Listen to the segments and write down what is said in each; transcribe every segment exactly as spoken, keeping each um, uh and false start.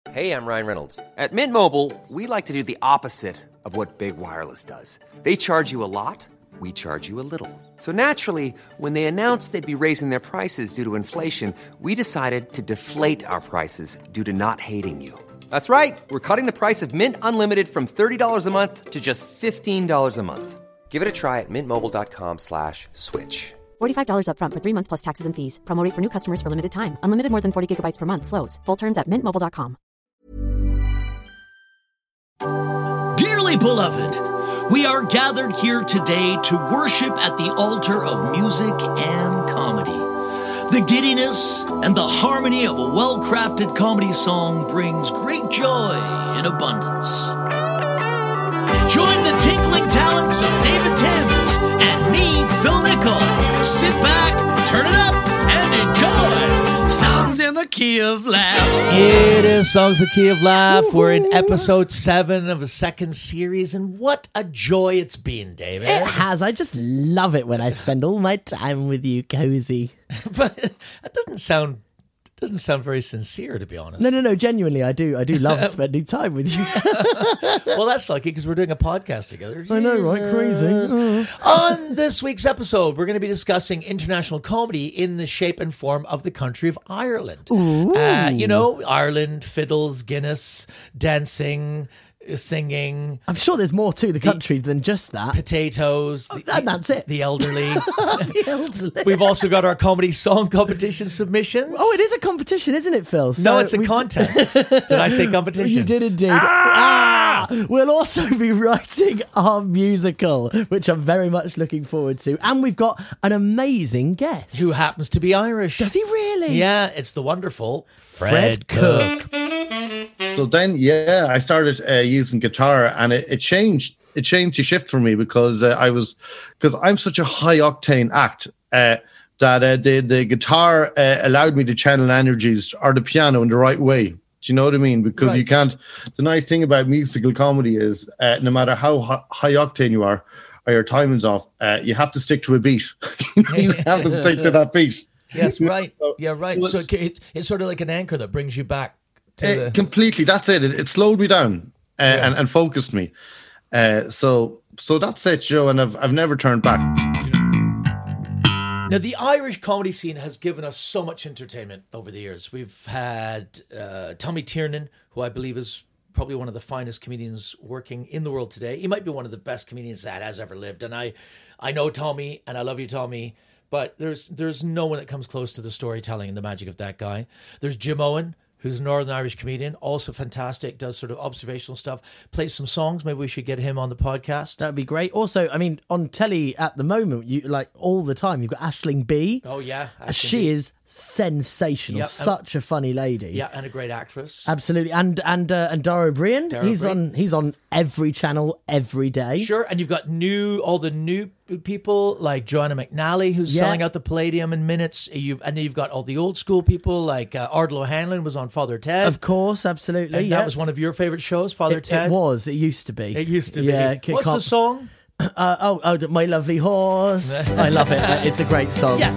Hey, I'm Ryan Reynolds. At Mint Mobile, we like to do the opposite of what Big Wireless does. They charge you a lot, we charge you a little. So naturally, when they announced they'd be raising their prices due to inflation, we decided to deflate our prices due to not hating you. That's right. We're cutting the price of Mint Unlimited from thirty dollars a month to just fifteen dollars a month. Give it a try at mintmobile.com slash switch. forty-five dollars up front for three months plus taxes and fees. Promo rate for new customers for limited time. Unlimited more than forty gigabytes per month. Slows full terms at mint mobile dot com. Dearly beloved, we are gathered here today to worship at the altar of music and comedy. The giddiness and the harmony of a well-crafted comedy song brings great joy in abundance. Join the tinkling talents of David Timms and me, Phil Nickel. Sit back, turn it up, and enjoy Songs in the Key of Laugh. It is Songs in the Key of Laugh. Woo-hoo. We're in episode seven of a second series, and what a joy it's been, David. It has. I just love it when I spend all my time with you, Cozy. But that doesn't sound doesn't sound very sincere, to be honest. No, no, no. Genuinely, I do. I do love spending time with you. Well, that's lucky because we're doing a podcast together. I know, right? Crazy. Uh. On this week's episode, we're going to be discussing international comedy in the shape and form of the country of Ireland. Uh, you know, Ireland, fiddles, Guinness, dancing, singing. I'm sure there's more to the country the, than just that. Potatoes. Oh, the, that, that's it. The elderly. The elderly. We've also got our comedy song competition submissions. Oh, it is a competition, isn't it, Phil? So no, it's a contest. Did I say competition? You did indeed. Ah! ah! We'll also be writing our musical, which I'm very much looking forward to. And we've got an amazing guest. Who happens to be Irish. Does he really? Yeah, it's the wonderful Fred Fred, Cook. Cook. So then, yeah, I started uh, using guitar, and it, it changed. It changed the shift for me because uh, I was, because I'm such a high octane act uh, that uh, the the guitar uh, allowed me to channel energies, or the piano, in the right way. Do you know what I mean? Because right. you can't. The nice thing about musical comedy is, uh, no matter how hi- high octane you are, or your timing's off, uh, you have to stick to a beat. You have to stick to that beat. Yes, right. So, yeah, right. So so it, it's sort of like an anchor that brings you back. Uh, the... Completely, that's it. It, it slowed me down uh, yeah. and, and focused me. Uh, so, so that's it, Joe. And I've I've never turned back. Now, the Irish comedy scene has given us so much entertainment over the years. We've had uh, Tommy Tiernan, who I believe is probably one of the finest comedians working in the world today. He might be one of the best comedians that has ever lived. And I, I know Tommy, and I love you, Tommy. But there's there's no one that comes close to the storytelling and the magic of that guy. There's Jim Owen, who's a Northern Irish comedian, also fantastic, does sort of observational stuff, plays some songs. Maybe we should get him on the podcast. That'd be great. Also, I mean, on telly at the moment, you like all the time, you've got Aisling Bea. Oh, yeah. Aisling she Bea. is sensational. Yep, Such a funny lady. Yeah, and a great actress. Absolutely. And and uh, and Dara O'Brien. Dara he's O'Brien. on he's on every channel every day. Sure, and you've got new all the new people like Joanna McNally, who's Yeah. selling out the Palladium in minutes. You've and then you've got all the old school people like uh, Ardlo O'Hanlon was on Father Ted. Of course, absolutely. And yeah. that was one of your favorite shows, Father it, Ted. it was. It used to be. It used to yeah, be. c- What's can't- the song? Uh, oh, oh, My Lovely Horse. I love it. It's a great song. Yeah.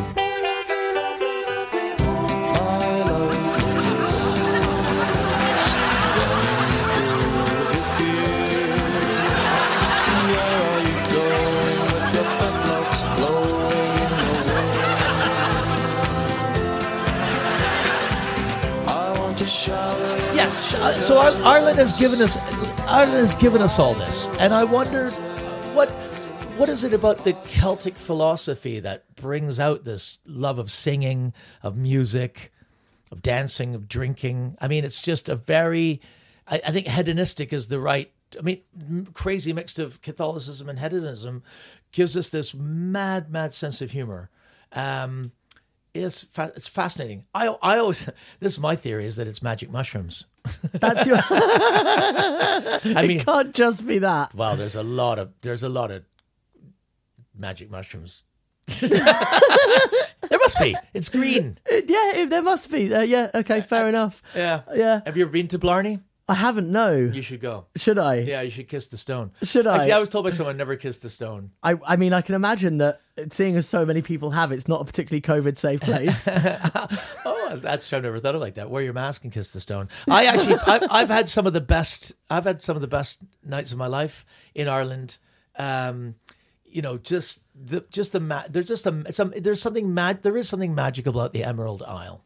Yeah, so Ireland has given us Ireland has given us all this, and I wondered what what is it about the Celtic philosophy that brings out this love of singing, of music, of dancing, of drinking? I mean, it's just a very, I, I think hedonistic is the right. I mean, m- crazy mix of Catholicism and hedonism gives us this mad, mad sense of humor. Um, It's fa- it's fascinating. I I always this is my theory is that it's magic mushrooms. That's your. I mean, it can't just be that. well, there's a lot of there's a lot of magic mushrooms. There must be. It's green. Yeah, if there must be. Uh, yeah. Okay. Fair enough. Yeah, Yeah. Have you ever been to Blarney? I haven't. No. You should go. Should I? Yeah, you should kiss the stone. Should I? Actually, I was told by someone never kiss the stone. I. I mean, I can imagine that seeing as so many people have, it's not a particularly COVID safe place. Oh, that's I've never thought of it like that. Wear your mask and kiss the stone. I actually, I've, I've had some of the best. I've had some of the best nights of my life in Ireland. Um, you know, just the just the ma- there's just a some there's something mad. There is something magical about the Emerald Isle.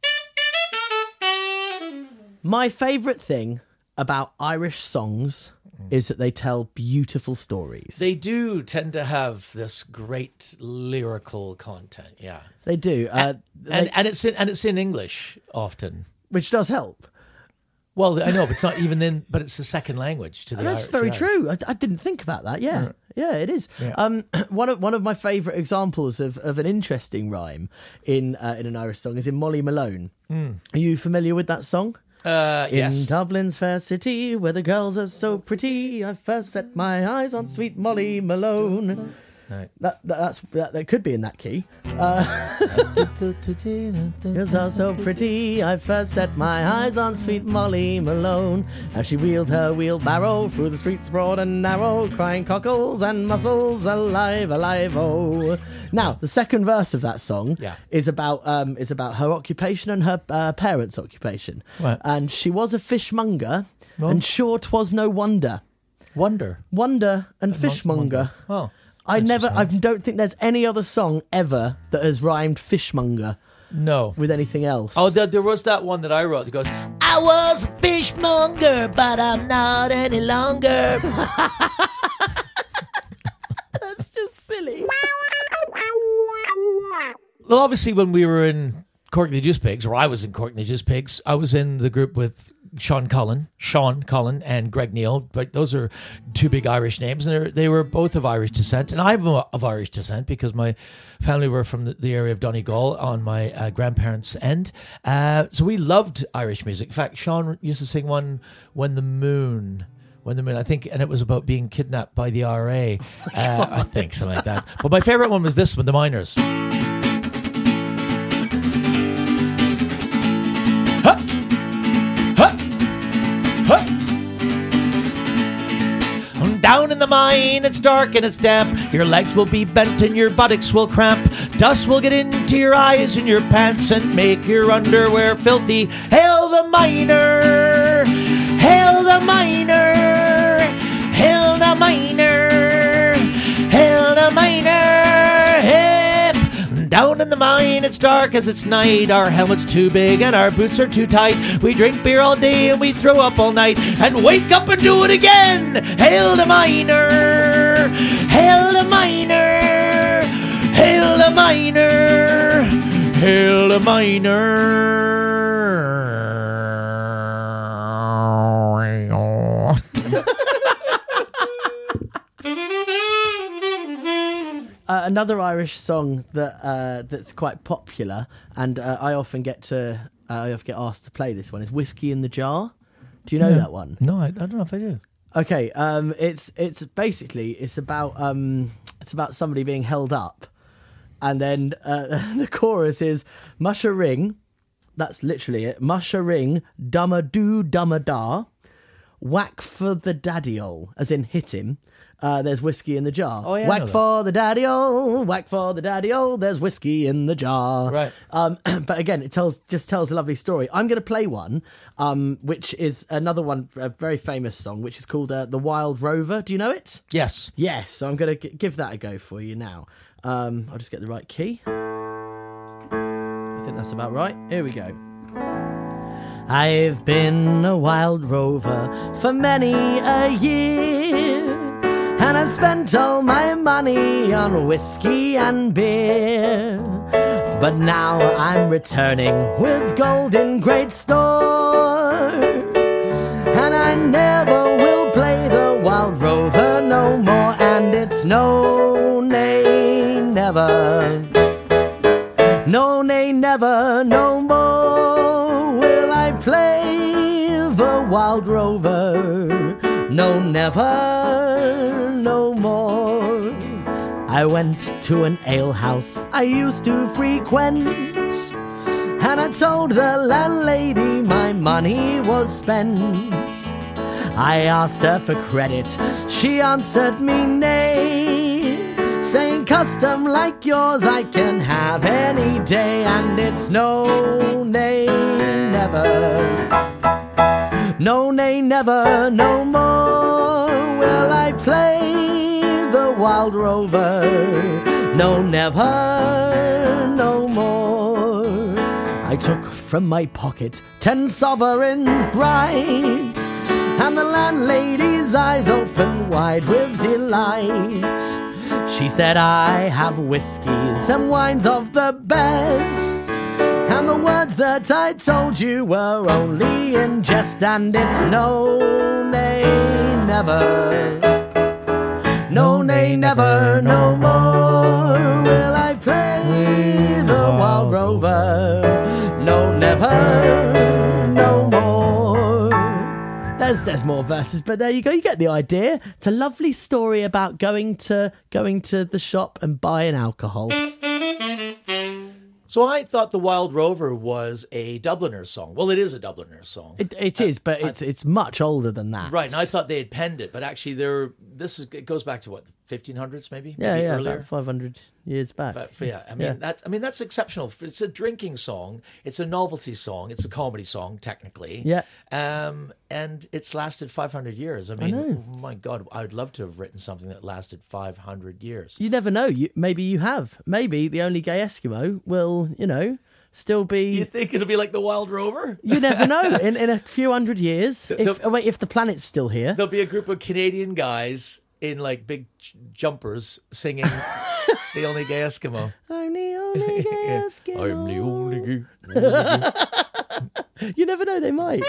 My favourite thing about Irish songs is that they tell beautiful stories. They do tend to have this great lyrical content. Yeah, They do, uh, and they- and it's in, and it's in English often. which does help. Well, I know, but it's not even in. But it's a second language to the. And that's Irish, very yeah. true. I, I didn't think about that. Yeah, yeah, it is. Um, one of one of my favourite examples of, of an interesting rhyme in uh, in an Irish song is in Molly Malone. Are you familiar with that song? Uh, In yes. Dublin's fair city, where the girls are so pretty, I first set my eyes on sweet Molly Malone. Right. That, that that's that, that could be in that key. Girls are so pretty, I first set my eyes on sweet Molly Malone. As she wheeled her wheelbarrow through the streets broad and narrow, crying cockles and mussels, alive, alive, oh. Now, the second verse of that song Yeah. is about um is about her occupation and her uh, parents' occupation. Right. And she was a fishmonger, and sure 'twas no wonder. Wonder. Wonder and fishmonger. Oh. I that's never, I interesting. don't think there's any other song ever that has rhymed fishmonger No. with anything else. Oh, there, there was that one that I wrote that goes, I was a fishmonger, but I'm not any longer. that's just silly. Well, obviously, when we were in Cork and the Juice Pigs, or I was in Cork and the Juice Pigs, I was in the group with Sean Cullen, Sean Cullen, and Greg Neal. But those are two big Irish names, and they're- they were both of Irish descent. And I'm of Irish descent because my family were from the, the area of Donegal on my uh, grandparents' end. Uh, so we loved Irish music. In fact, Sean used to sing one, When the Moon. When the moon, I think, and it was about being kidnapped by the R A. Uh, I think something like that. But my favorite one was this one, The Miners. Down in the mine, it's dark and it's damp. Your legs will be bent and your buttocks will cramp. Dust will get into your eyes and your pants and make your underwear filthy. Hail the miner! Hail the miner! Hail the miner! Hail the miner! Hip! Down in the mine, it's dark as it's night. Our helmet's too big and our boots are too tight. We drink beer all day and we throw up all night and wake up and do it again. Hail the miner! Hail the miner! Hail the miner! Hail the miner! Uh, another Irish song that uh, that's quite popular, and uh, I often get to uh, I often get asked to play this one, is "Whiskey in the Jar." Do you know that one? No, I, I don't know if I do. Okay, um, it's it's basically it's about um, it's about somebody being held up, and then uh, the chorus is "Mush a ring," that's literally it. "Mush a ring, dumma do dumma da, whack for the daddy-ol," as in hit him. Uh, there's whiskey in the jar. Oh, yeah, I whack know that. for the daddy-o, whack for the daddy-o, there's whiskey in the jar. Right. Um, but again, it tells just tells a lovely story. I'm going to play one, um, which is another one, a very famous song, which is called uh, "The Wild Rover." Do you know it? Yes. Yes. So I'm going to g- give that a go for you now. Um, I'll just get the right key. I think that's about right. Here we go. I've been a wild rover for many a year, and I've spent all my money on whiskey and beer. But now I'm returning with gold in great store, and I never will play the wild rover no more. And it's no, nay, never, no, nay, never, no more will I play the wild rover. No, never, no more. I went to an alehouse I used to frequent, and I told the landlady my money was spent. I asked her for credit, she answered me nay, saying custom like yours I can have any day, and it's no, nay, never. No, nay, never, no more will I play the wild rover. No, never, no more. I took from my pocket ten sovereigns bright, and the landlady's eyes opened wide with delight. She said, I have whiskies and wines of the best, and the words that I told you were only in jest, and it's no, nay, never. No, nay, never, no more will I play the wild rover. No, never, no more. There's there's more verses, but there you go. You get the idea. It's a lovely story about going to going to the shop and buying alcohol. So I thought The Wild Rover was a Dubliner song. Well, it is a Dubliner song. It, it is, but it's it's much older than that. Right, and I thought they had penned it, but actually they're this is it goes back to what, fifteen hundreds maybe? Yeah, maybe yeah, earlier. about five hundred years back. But, yeah, I mean Yeah. that I mean that's exceptional. It's a drinking song, it's a novelty song, it's a comedy song technically. Yeah. Um and it's lasted five hundred years. I mean, know. oh my God, I'd love to have written something that lasted five hundred years. You never know. You, maybe you have. Maybe the only gay Eskimo will, you know, still be. You think it'll be like The Wild Rover? You never know. In in a few hundred years, if The- oh, wait, if the planet's still here, There'll be a group of Canadian guys in like big j- jumpers singing The Only Gay Eskimo. I'm the only gay Yeah. Eskimo. I'm the only gay. only gay. You never know. They might.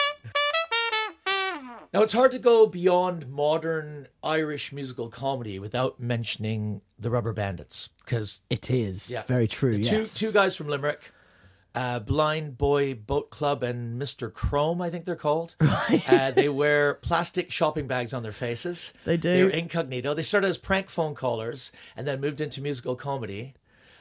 Now, it's hard to go beyond modern Irish musical comedy without mentioning the Rubber Bandits, because It is yeah, very true. the two Yes. two guys from Limerick, uh, Blind Boy Boat Club and Mister Chrome, I think they're called. Uh, they wear plastic shopping bags on their faces. They do. They're incognito. They started as prank phone callers and then moved into musical comedy.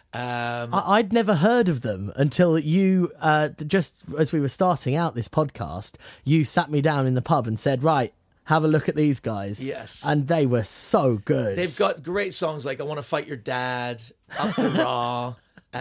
Um, I- I'd never heard of them until you, uh, just as we were starting out this podcast, you sat me down in the pub and said, right, have a look at these guys. Yes. And they were so good. They've got great songs like I Want to Fight Your Dad, Up the Raw.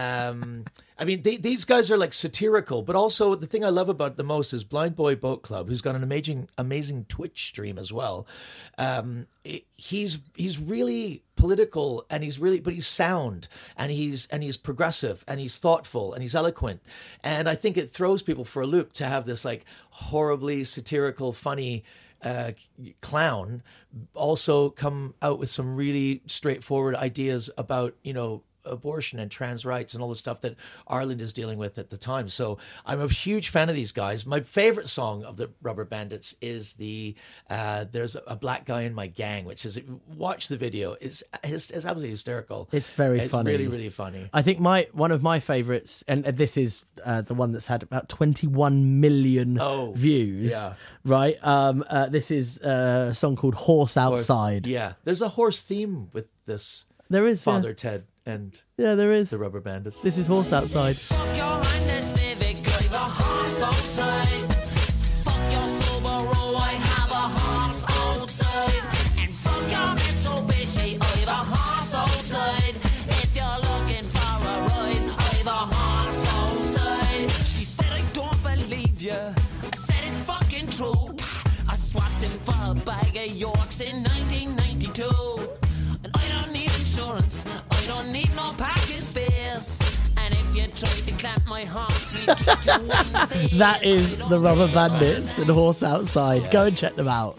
Um, I mean, they, these guys are like satirical, but also the thing I love about the most is Blind Boy Boat Club, who's got an amazing, amazing Twitch stream as well. Um, it, he's he's really political, and he's really, but he's sound, and he's and he's progressive, and he's thoughtful, and he's eloquent, and I think it throws people for a loop to have this like horribly satirical, funny uh, clown also come out with some really straightforward ideas about, you know, abortion and trans rights and all the stuff that Ireland is dealing with at the time. So I'm a huge fan of these guys. My favorite song of the Rubber Bandits is the uh, There's a Black Guy in My Gang, which is, watch the video. It's it's, it's absolutely hysterical. It's very it's funny. really, really funny. I think my one of my favourites, and this is uh, the one that's had about twenty-one million Oh, views, yeah. right? Um, uh, this is uh, a song called Horse Outside. Yeah. There's a horse theme with this There is, yeah. Father Ted and Yeah, there is. the Rubber Bandits. This is Horse Outside. Fuck your Honda Civic, drive a horse outside. Fuck your Subaru, I have a horse outside. And fuck your Mitsubishi, I have a horse outside. If you're looking for a ride, I have a horse outside. She said, I don't believe you. I said, it's fucking true. I swapped him for a bag of Yorks in nineteen ninety-two. And I don't need insurance, I don't need no parking space. And if you try to clamp my horse, we kick you in the face. That is the Rubber Bandits and Horse Outside. Go and check them out.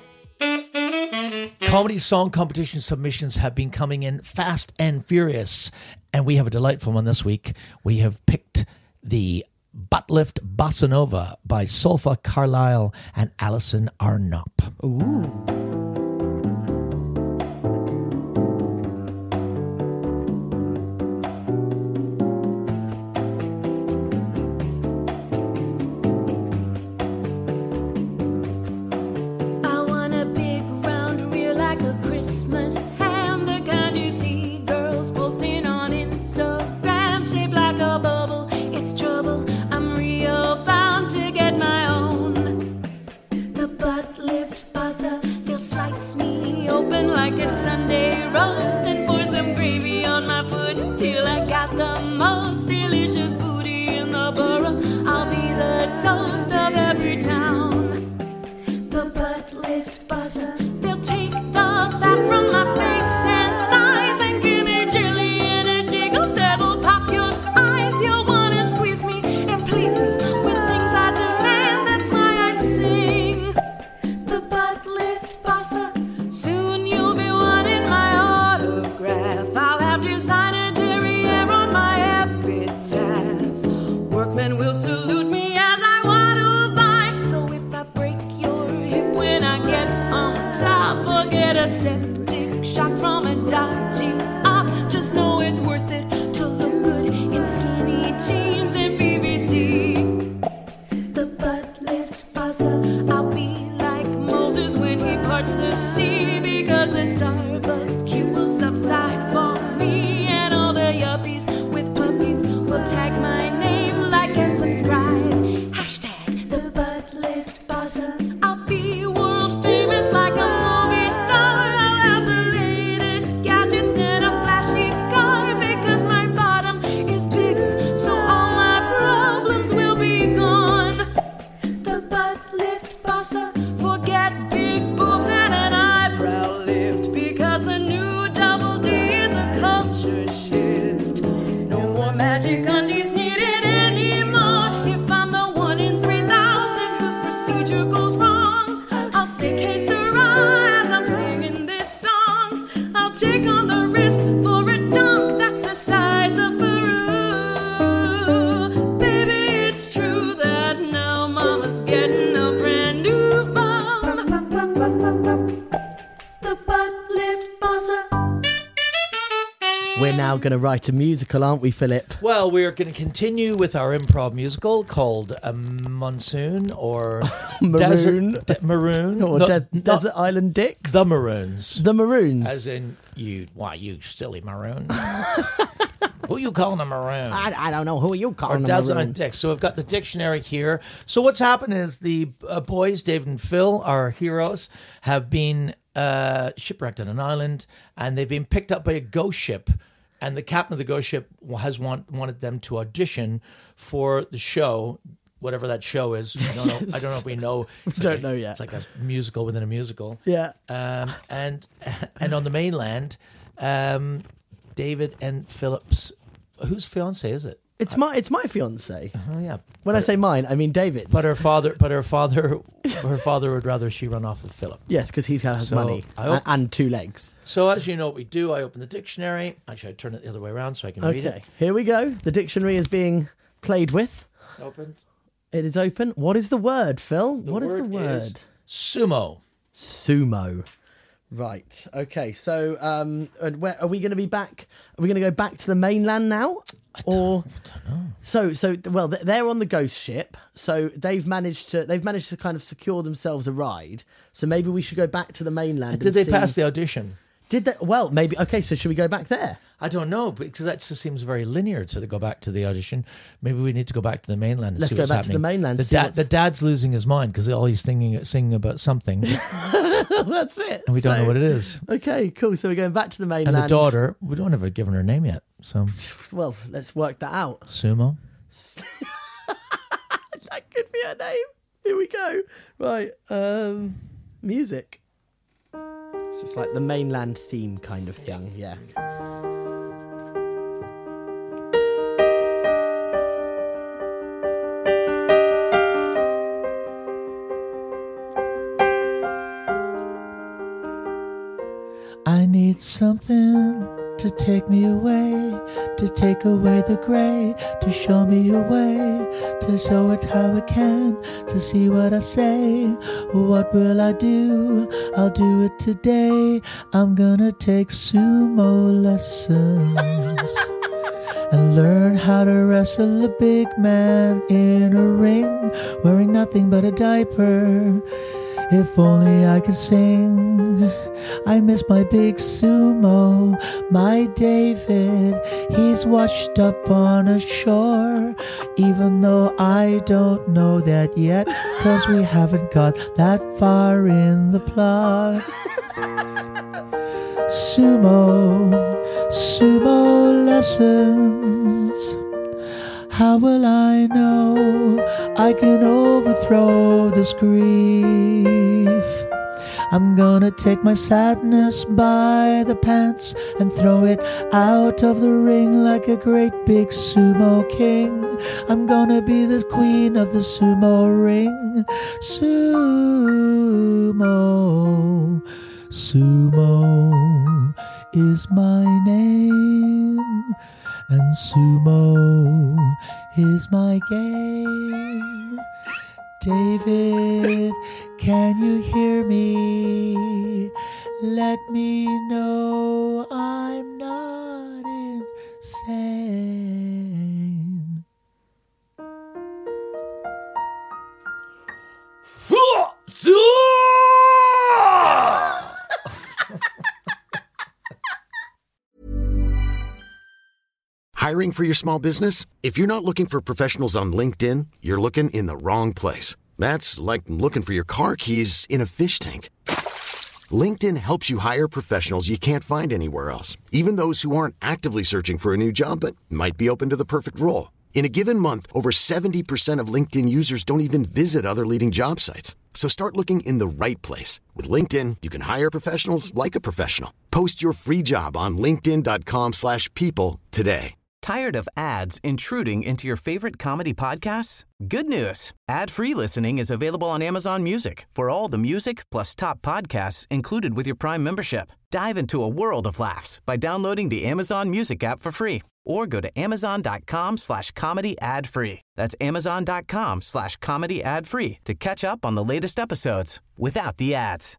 Comedy song competition submissions have been coming in fast and furious, and we have a delightful one this week. We have picked the Buttlift Bossa Nova by Solfa Carlisle and Alison Arnott. Ooh. I want a big round rear like a Christmas ham, the kind you see girls posting on Instagram, shaped like a bubble. It's trouble. I'm real bound to get my own. The butt lift bossa, they'll slice me open like a Sunday roast and pour some gravy get a septic shock from a dodgy op. Just know it's worth it to look good in skinny jeans and P V C. The butt lift bossa, I'll be like Moses when he parts the sea, because the Starbucks queue will subside for me, and all the yuppies with puppies will tag my name, like and subscribe. Hashtag the butt lift bossa. I'll be world famous like a movie star. I'll have the latest gadgets and a flashy car, because my bottom is bigger, so all my problems will be gone. The butt lift bossa. Forget big boobs and an eyebrow lift, because the new double D is a culture shift. No more magic undies needed anymore. If I'm the one in three thousand whose procedure goes wrong, I'll say que sera as I'm singing this song. I'll take on the risk for a dunk that's the size of Peru. Baby, it's true that now mama's getting a brand new bum. The butt lift bossa. We're now going to write a musical, aren't we, Philip? Well, we're going to continue with our improv musical called uh, Monsoon or Maroon. Desert, de- Maroon Or No, De- not- Desert Island Dicks? The Maroons. The Maroons. As in, you, why, you silly maroon. Who you calling a maroon? I, I don't know. Who are you Or calling? Desert a maroon? Island Dicks. So I've got the dictionary here. So what's happened is the uh, boys, David and Phil, our heroes, have been uh, shipwrecked on an island, and they've been picked up by a ghost ship. And the captain of the ghost ship has want, wanted them to audition for the show, whatever that show is. I don't know. I don't know if we know. It's We like don't a- know yet. It's like a musical within a musical. Yeah. Um, and and on the mainland, um, David and Philip's, whose fiance is it? It's my it's my fiance. Oh yeah. When I say mine, I mean David's. But her father, but her father, her father would rather she run off with Philip. Yes, because he has So, money I hope- and, and two legs. So as you know what we do, I open the dictionary. Actually, I turn it the other way around so I can read Okay, it. here we go. The dictionary is being played with. Opened. It is open. What is the word, Phil? The What is word the word? is sumo. Sumo. Right. Okay. So, um, and where are we going to be back? Are we going to go back to the mainland now, or? I don't know. So, so well, th- they're on the ghost ship. So they've managed to they've managed to kind of secure themselves a ride. So maybe we should go back to the mainland. Did and they see- pass the audition? Did they? Well, maybe. Okay. So should we go back there? I don't know, because that just seems very linear. So to go back to the audition, maybe we need to go back to the mainland. And Let's see go what's back to the happening. mainland, The, see dad, what's- the dad's losing his mind because all he's thinking singing about something, and That's it. we don't So- know what it is. Okay. Cool. So we're going back to the mainland. And the daughter, we don't have given her name yet. So Well, let's work that out. sumo. That could be her name. Here we go. Right. Um, music. So it's like the mainland theme kind of thing. Yeah. I need something to take me away, to take away the grey, to show me a way, to show it how it can, to see what I say. What will I do? I'll do it today. I'm gonna take sumo lessons and learn how to wrestle a big man in a ring, wearing nothing but a diaper. If only I could sing. I miss my big sumo, my David. He's washed up on a shore, even though I don't know that yet, 'cause we haven't got that far in the plot. Sumo, sumo lessons. How will I know I can overthrow this grief? I'm gonna take my sadness by the pants and throw it out of the ring like a great big sumo king. I'm gonna be the queen of the sumo ring. Sumo, sumo is my name, and sumo is my game. David, can you hear me? Let me know I'm not insane. Hiring for your small business? If you're not looking for professionals on LinkedIn, you're looking in the wrong place. That's like looking for your car keys in a fish tank. LinkedIn helps you hire professionals you can't find anywhere else, even those who aren't actively searching for a new job but might be open to the perfect role. In a given month, over seventy percent of LinkedIn users don't even visit other leading job sites. So start looking in the right place. With LinkedIn, you can hire professionals like a professional. Post your free job on linkedin.com slash people today. Tired of ads intruding into your favorite comedy podcasts? Good news. Ad-free listening is available on Amazon Music for all the music plus top podcasts included with your Prime membership. Dive into a world of laughs by downloading the Amazon Music app for free or go to amazon.com slash comedy ad free. That's amazon.com slash comedy ad free to catch up on the latest episodes without the ads.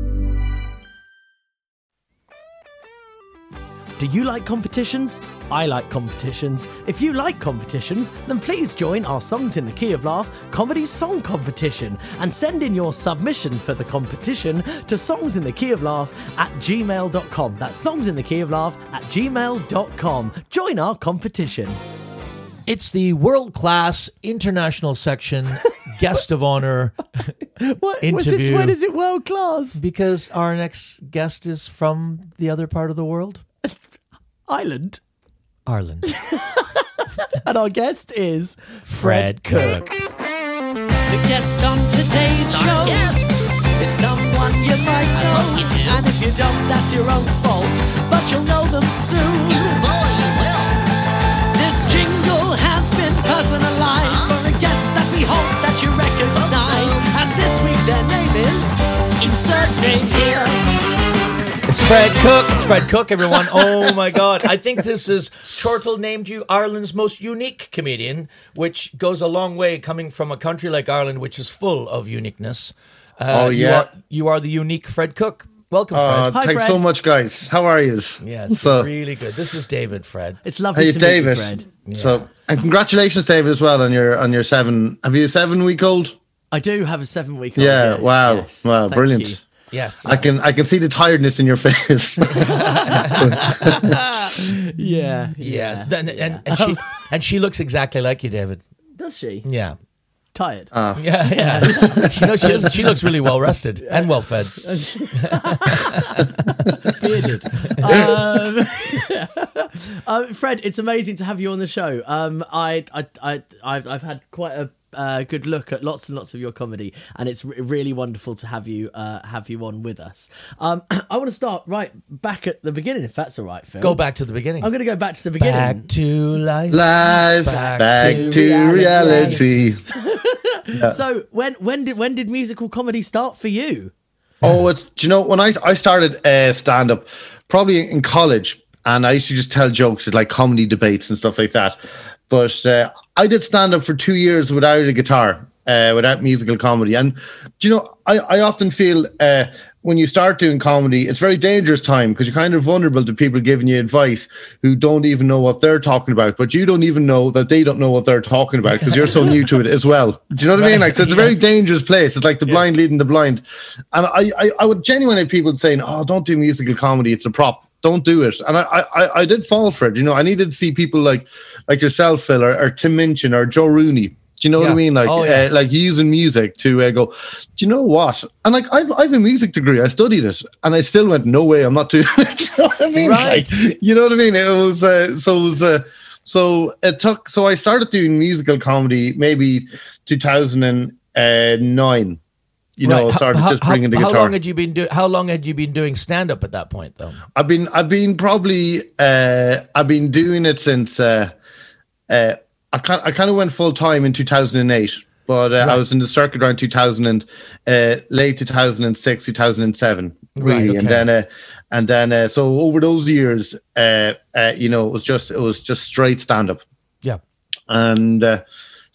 Do you like competitions? I like competitions. If you like competitions, then please join our Songs in the Key of Laugh comedy song competition and send in your submission for the competition to songsinthekeyoflaugh at gmail dot com. That's songsinthekeyoflaugh at gmail dot com. Join our competition. It's the world-class international section guest of honor What, interview. was it, when is it world class? Because our next guest is from the other part of the world. Ireland. Ireland. And our guest is Fred Cook. The guest on today's Our show guest. is someone you might know. hope you do. And if you don't, that's your own fault. But you'll know them soon. You boy, you will. This jingle has been personalized for a guest that we hope that you recognize. And this week their name is Insert Name Here. It's Fred Cook. It's Fred Cook, everyone. Oh my God. I think this is Chortle named you Ireland's most unique comedian, which goes a long way coming from a country like Ireland, which is full of uniqueness. Uh, Oh, you yeah. are, you are the unique Fred Cook. Welcome, Fred. Uh, Hi, thanks Fred. so much, guys. How are you? Yeah, it's So, really good. This is David, Fred. It's lovely hey, to David. meet you, Fred. So, and congratulations, David, as well on your on your seven. Have you a seven week old? I do have a seven week old. Yeah. yes, wow. yes. Wow. Thank Brilliant. you. Yes. I can I can see the tiredness in your face. Yeah. yeah. Then- And, and, she, and she looks exactly like you, David. Does she? Yeah. Tired. Uh, Yeah, yeah. she, knows, she, looks, she looks really well rested and well fed. Bearded. um, um, Fred, it's amazing to have you on the show. Um, I, I, I, I've, I've had quite a uh, good look at lots and lots of your comedy, and it's re- really wonderful to have you uh, have you on with us. Um, I want to start right back at the beginning, if that's all right, Phil. Go back to the beginning. I'm going to go back to the beginning. Back to life. Live Back back, to to, reality. reality. So when when did when did musical comedy start for you? Oh, it's do you know when I I started uh, stand up probably in college, and I used to just tell jokes at like comedy debates and stuff like that. But uh, I did stand up for two years without a guitar, uh, without musical comedy. And do you know, I I often feel uh, when you start doing comedy, it's a very dangerous time because you're kind of vulnerable to people giving you advice who don't even know what they're talking about, but you don't even know that they don't know what they're talking about because you're so new to it as well. Do you know what I mean? Like, so it's a very Yes. dangerous place. It's like the blind leading the blind. And I, I, I would genuinely have people saying, "Oh, don't do musical comedy. It's a prop. Don't do it." And I, I, I did fall for it. You know, I needed to see people like, like yourself, Phil, or, or Tim Minchin, or Joe Rooney. Do you know what Yeah. I mean? Like, Oh, yeah. uh, like using music to uh, go, do you know what? And like, I've, I've a music degree. I studied it, and I still went, no way, I'm not doing it. Do you know what I mean? Right. Like, you know what I mean? It was uh, so it was uh, so it took. So I started doing musical comedy maybe two thousand nine. You know, Right. started how, just bringing how, the how guitar. long had you been doing? How long had you been doing stand up at that point, though? I've been I've been probably uh, I've been doing it since uh, uh, I kind I kind of went full time in two thousand eight, but uh, I Right. was in the circuit around two thousand and uh, late two thousand six, two thousand seven, really, Right, and okay. then uh, and then uh, so over those years, uh, uh, you know, it was just it was just straight stand up, Yeah. and uh,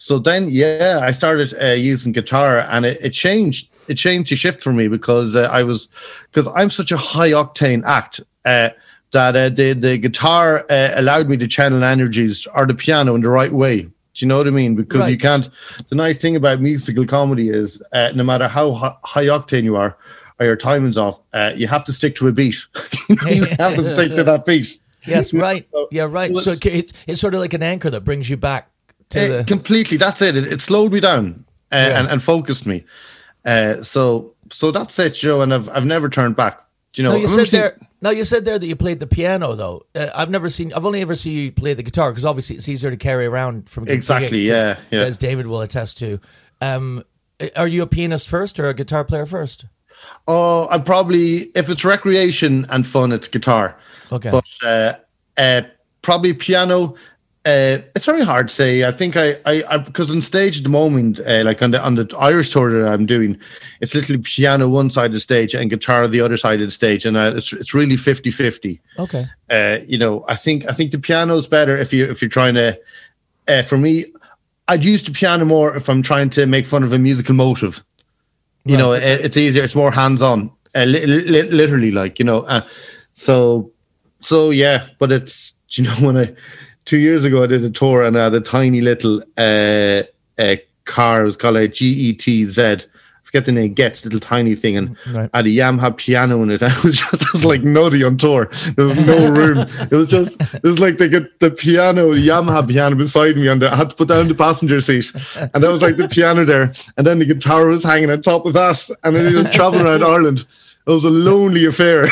so then, yeah, I started uh, using guitar, and it, it changed. It changed the shift for me because uh, I was because I'm such a high octane act uh, that uh, the the guitar uh, allowed me to channel energies, or the piano, in the right way. Do you know what I mean? Because Right. you can't. The nice thing about musical comedy is uh, no matter how hi- high octane you are or your timing's off, uh, you have to stick to a beat. You have to stick to that beat. Yes, right. So- Yeah, right. So it, it, it's sort of like an anchor that brings you back to Uh, the. completely. That's it. It, it slowed me down uh, Yeah. and, and focused me. Uh, so so that's it, Joe. And I've I've never turned back. Do you know? No, you I remember said seeing- there. No, you said there that you played the piano, though. Uh, I've never seen. I've only ever seen you play the guitar because obviously it's easier to carry around from gig to Exactly, gig, yeah, yeah. As David will attest to. Um, are you a pianist first or a guitar player first? Oh, I'm probably, if it's recreation and fun, it's guitar. Okay. But uh, uh, probably piano. Uh, it's very hard to say. I think I, I, I because on stage at the moment, uh, like on the on the Irish tour that I'm doing, it's literally piano one side of the stage and guitar the other side of the stage, and uh, it's it's really fifty-fifty. Okay. Uh, you know, I think I think the piano is better if you if you're trying to. Uh, for me, I'd use the piano more if I'm trying to make fun of a musical motive. You know, it, it's easier. It's more hands-on, uh, li- li- literally, like, you know. Uh, so, so yeah. But it's, you know, when I two years ago I did a tour and I had a tiny little uh, uh, car. It was called a G E T Z. I forget the name. Gets little tiny thing, and Right. I had a Yamaha piano in it. I was just, it was like nutty on tour. There was no room. It was just, it was like they get the piano, the Yamaha piano beside me, and I had to put down the passenger seat, and that was like the piano there, and then the guitar was hanging on top of that, and then he was traveling around Ireland. It was a lonely affair.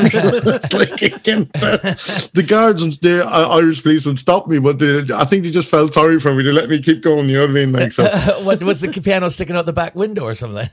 It's like, again, the, the guards and the uh, Irish policemen stopped me, but they, I think they just felt sorry for me. They let me keep going. You know what I mean? Like, so. what was the piano sticking out the back window or something?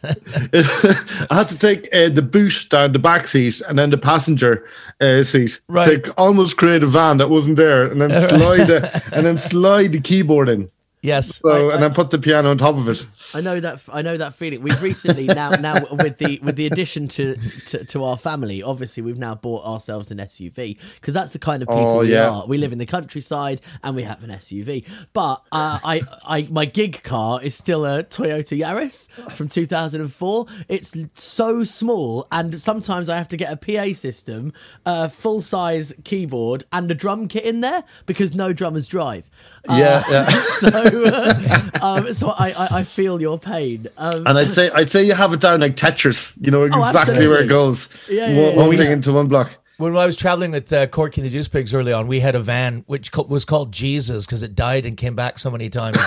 I had to take uh, the boot down the back seat and then the passenger uh, seat Right. to almost create a van that wasn't there, and then slide the, and then slide the keyboard in. Yes. So I- and then put the piano on top of it. I know that. I know that feeling. We've recently now now with the with the addition to, to, to our family. Obviously, we've now bought ourselves an S U V because that's the kind of people Oh, we yeah. are. We live in the countryside and we have an S U V. But uh, I I my gig car is still a Toyota Yaris from two thousand four. It's so small, and sometimes I have to get a P A system, a full size keyboard, and a drum kit in there because no drummers drive. Yeah, yeah. So, uh, um, so I, I, I feel your pain. Um, And I'd say I'd say you have it down like Tetris. You know exactly where absolutely. it goes. Yeah, one yeah, yeah. one We- thing into one block. When I was traveling with uh, Corky and the Juice Pigs early on, we had a van which co- was called Jesus because it died and came back so many times.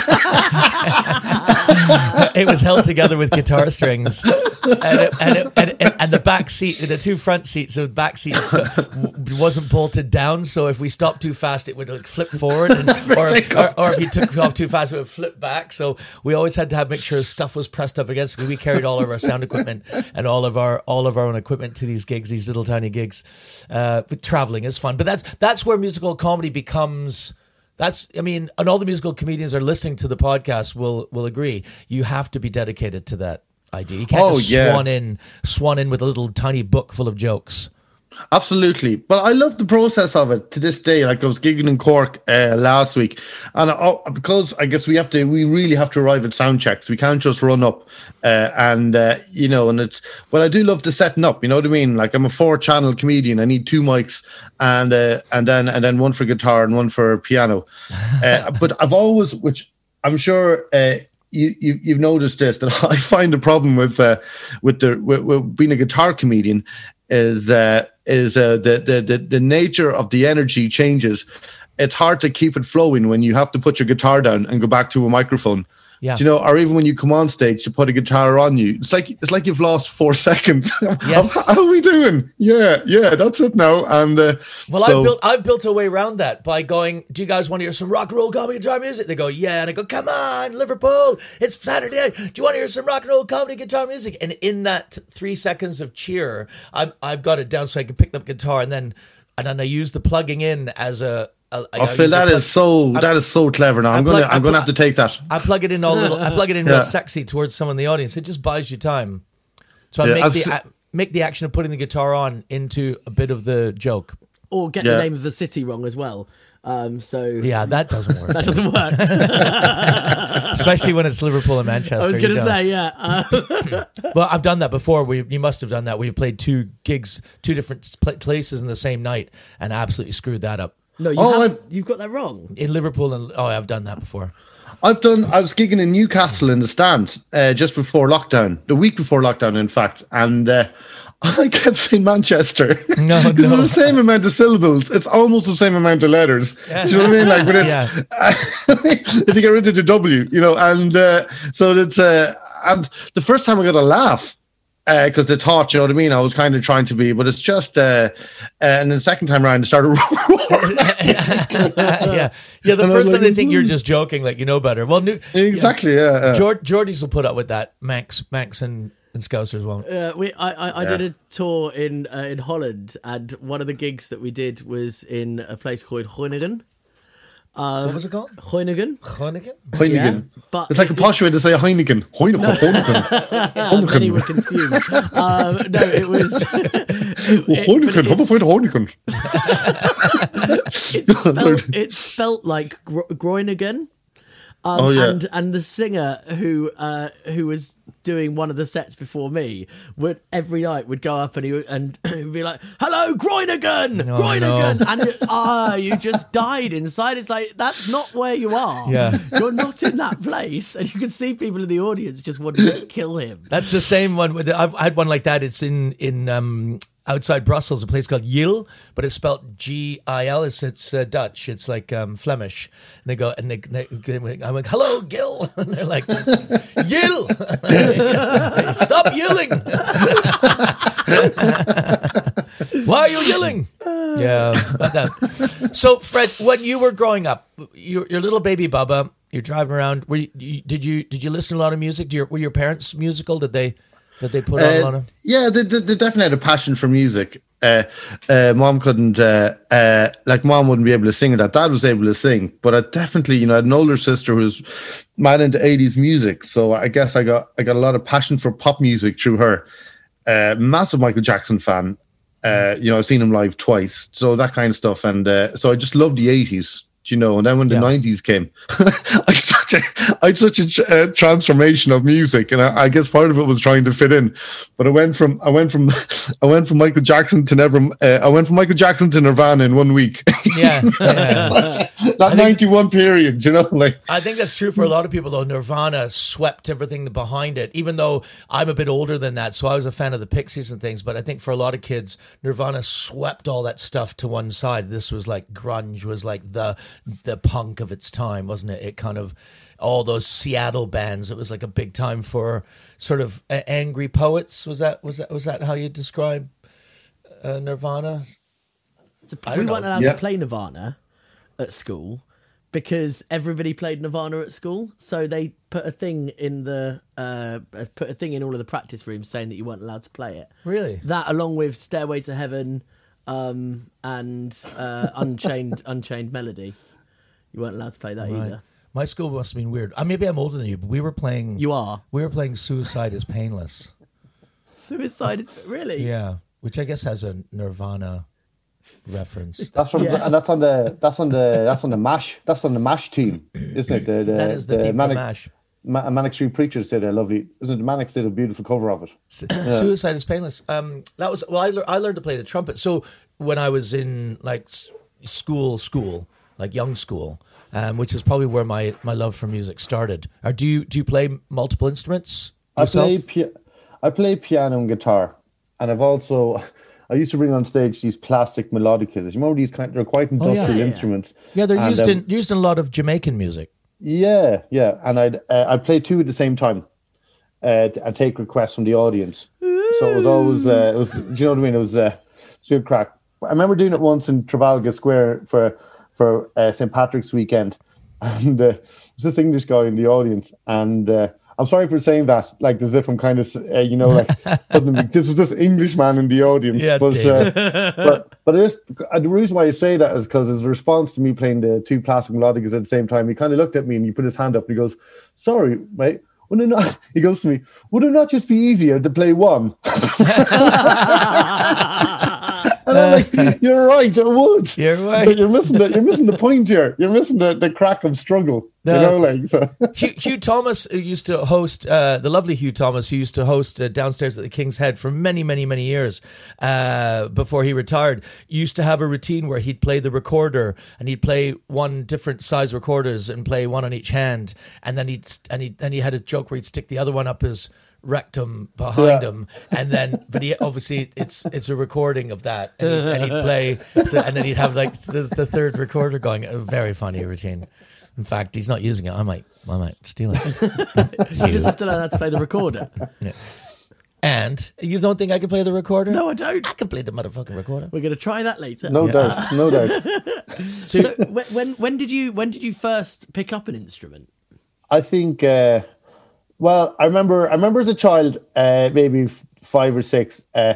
It was held together with guitar strings, and, it, and, it, and, it, and the back seat, the two front seats, the back seat w- wasn't bolted down. So if we stopped too fast, it would like flip forward, and, or, or, or if you took off too fast, it would flip back. So we always had to have make sure stuff was pressed up against. We carried all of our sound equipment and all of our all of our own equipment to these gigs, these little tiny gigs. Uh, but traveling is fun, but that's that's where musical comedy becomes. That's, I mean, and all the musical comedians are listening to the podcast will will agree. You have to be dedicated to that idea. You can't Oh, just yeah. swan in, swan in with a little tiny book full of jokes. Absolutely. But I love the process of it to this day. Like I was gigging in Cork uh, last week, and I, because I guess we have to, we really have to arrive at sound checks. We can't just run up. Uh, and, uh, you know, and it's, well, I do love the setting up, you know what I mean? Like I'm a four channel comedian. I need two mics and, uh, and then, and then one for guitar and one for piano. Uh, but I've always, which I'm sure, uh, You, you you've noticed this, that I find the problem with uh, with the with, with being a guitar comedian is uh, is uh, the, the the the nature of the energy changes. It's hard to keep it flowing when you have to put your guitar down and go back to a microphone. Yeah. Do you know, or even when you come on stage to put a guitar on you, it's like it's like you've lost four seconds. Yes. How are we doing? Yeah, yeah, that's it now. And uh, Well, so, I've built I've built a way around that by going, do you guys want to hear some rock and roll comedy guitar music? They go, yeah. And I go, come on, Liverpool, it's Saturday night. Do you want to hear some rock and roll comedy guitar music? And in that three seconds of cheer, I'm, I've got it down so I can pick up guitar, and then and then I use the plugging in as a. a I Oh, Phil, use the that plug- is so I- that is so clever. Now I I'm plug- gonna I I'm gonna plug- have to take that. I plug it in all little. I plug it in Yeah. real sexy towards someone in the audience. It just buys you time. So I Yeah, make I've the se- a make the action of putting the guitar on into a bit of the joke. or get Yeah. the name of the city wrong as well. Um, so Yeah, that doesn't work. that doesn't work. especially when it's Liverpool and Manchester. I was you going to don't. say, yeah. Uh, Well, I've done that before. We you must have done that. We've played two gigs, two different pl- places in the same night, and absolutely screwed that up. no, you Oh, haven't- I've- you've got that wrong. In Liverpool, and oh, I've done that before. I've done. I was gigging in Newcastle in the stand uh, just before lockdown, the week before lockdown, in fact, and uh, I kept saying Manchester. No, because no. it's the same amount of syllables. It's almost the same amount of letters. Do you know what I mean? Like, but it's Yeah. if you get rid of the W, you know, and uh, so it's uh, and the first time I got a laugh. Because they thought, you know what I mean? I was kind of trying to be, but it's just, uh, uh, and then the second time around, it started roaring. yeah, yeah. The And I was first like, time they think "Mm." you're just joking, like you know better. Well, new, Exactly, yeah. yeah. Jord- Geordies will put up with that. Max, Max, and and Scousers won't. Uh, we, I, I, I Yeah. did a tour in uh, in Holland, and one of the gigs that we did was in a place called Groningen. Um, What was it called? Groningen. Groningen? Heineken. Yeah, but it's like a it posh was- way to say Heineken. Heineken. Heineken. Uh, many Heineken. were consumed. um, no, it was. it- Well, it- Heineken. but Have a it's- point of Heineken. It's spelt, it's spelt like Gro- Groningen. Um, Oh, yeah. and and the singer who uh, who was doing one of the sets before me would every night would go up and he would, and he'd be like, "Hello, Groningen, Oh, Groningen," no. and ah, you just died inside. It's like that's not where you are. Yeah. You're not in that place, and you can see people in the audience just wanting to kill him. That's the same one. With, I've had one like that. It's in in um, outside Brussels, a place called Yil, but it's spelled G I L. It's it's uh, Dutch. It's like um, Flemish. And they go and they, they, I'm like, "Hello, Gil," and they're like, "Yil, stop yelling! Why are you yelling?" Yeah, about that. So, Fred, when you were growing up, your your little baby Bubba, you're driving around. Were you, you, did you did you listen to a lot of music? Do your, were your parents musical? Did they did they put on a lot Uh, of? yeah, they, they, they definitely had a passion for music. Uh, uh, mom couldn't, uh, uh, like, mom wouldn't be able to sing or that. Dad was able to sing, but I definitely, you know, I had an older sister who was mad into eighties music. So I guess I got I got a lot of passion for pop music through her. Uh, massive Michael Jackson fan. Uh, you know, I've seen him live twice, so that kind of stuff. And uh, so I just loved the eighties. You know, and then when the Yeah. nineties came, I had such a, I had such a tr- uh, transformation of music, and I, I guess part of it was trying to fit in. But I went from, I went from, I went from Michael Jackson to never, uh, I went from Michael Jackson to Nirvana in one week. Yeah, yeah. that ninety-one period, you know, like I think that's true for a lot of people, though. Nirvana swept everything behind it, even though I'm a bit older than that, so I was a fan of the Pixies and things. But I think for a lot of kids, Nirvana swept all that stuff to one side. This was like grunge, was like the the punk of its time, wasn't it? It kind of all those Seattle bands. It was like a big time for sort of uh, angry poets. Was that was that was that how you describe uh, Nirvana? I we don't know. weren't allowed Yeah. to play Nirvana at school because everybody played Nirvana at school. So they put a thing in the uh, put a thing in all of the practice rooms saying that you weren't allowed to play it. Really? That, along with Stairway to Heaven um, and uh, Unchained Unchained Melody, you weren't allowed to play that Right. either. My school must have been weird. Uh, maybe I'm older than you, but we were playing. You are. We were playing "Suicide is Painless." Suicide is really. Yeah, which I guess has a Nirvana reference. that's from, Yeah. and that's on the, that's on the, that's on the Mash, that's on the Mash team, isn't it? The, the, That is the theme for Manic, MASH. Ma- Manic Street Preachers did a lovely, isn't it? The Manics did a beautiful cover of it. Suicide is Painless. Um, that was well. I, lear- I learned to play the trumpet. So when I was in like s- school, school, like young school, um, which is probably where my, my love for music started. Or do you do you play multiple instruments I yourself? play pi- I play piano and guitar, and I've also I used to bring on stage these plastic melodicas. You remember these kind? They're quite industrial Oh, yeah. Yeah, instruments. Yeah, they're And, used um, in used in a lot of Jamaican music. Yeah, yeah, and I'd uh, I'd play two at the same time. Uh, t- I'd take requests from the audience, so it was always uh, it was. Do you know what I mean? It was uh, it was good crack. I remember doing it once in Trafalgar Square for for uh, Saint Patrick's weekend, and uh, there was this English guy in the audience, and uh, I'm sorry for saying that, like as if I'm kind of uh, you know like putting them, this was this English man in the audience, Yeah, but, uh, but but it is, uh, the reason why I say that is because as a response to me playing the two plastic melodicas at the same time, he kind of looked at me and he put his hand up and he goes, "Sorry, mate." Would it not, he goes to me, would it not just be easier to play one? And I like, you're right. It would. You're right. But you're missing the you're missing the point here. You're missing the, the crack of struggle. No. You know, like so. Hugh, Hugh Thomas who used to host, uh, the lovely Hugh Thomas, who used to host uh, Downstairs at the King's Head for many, many, many years uh, before he retired, used to have a routine where he'd play the recorder and he'd play one different size recorders and play one on each hand, and then he'd and he and he had a joke where he'd stick the other one up his rectum behind Yeah. him, and then but he obviously it's it's a recording of that, and he'd, and he'd play, so, and then he'd have like the, the third recorder going. A very funny routine. In fact, he's not using it. I might, I might steal it. You just have to learn how to play the recorder. Yeah. And you don't think I can play the recorder? No, I don't. I can play the motherfucking recorder. We're going to try that later. No doubt. No doubt. So when, when when did you when did you first pick up an instrument? I think. Uh, well, I remember. I remember as a child, uh, maybe f- five or six, uh,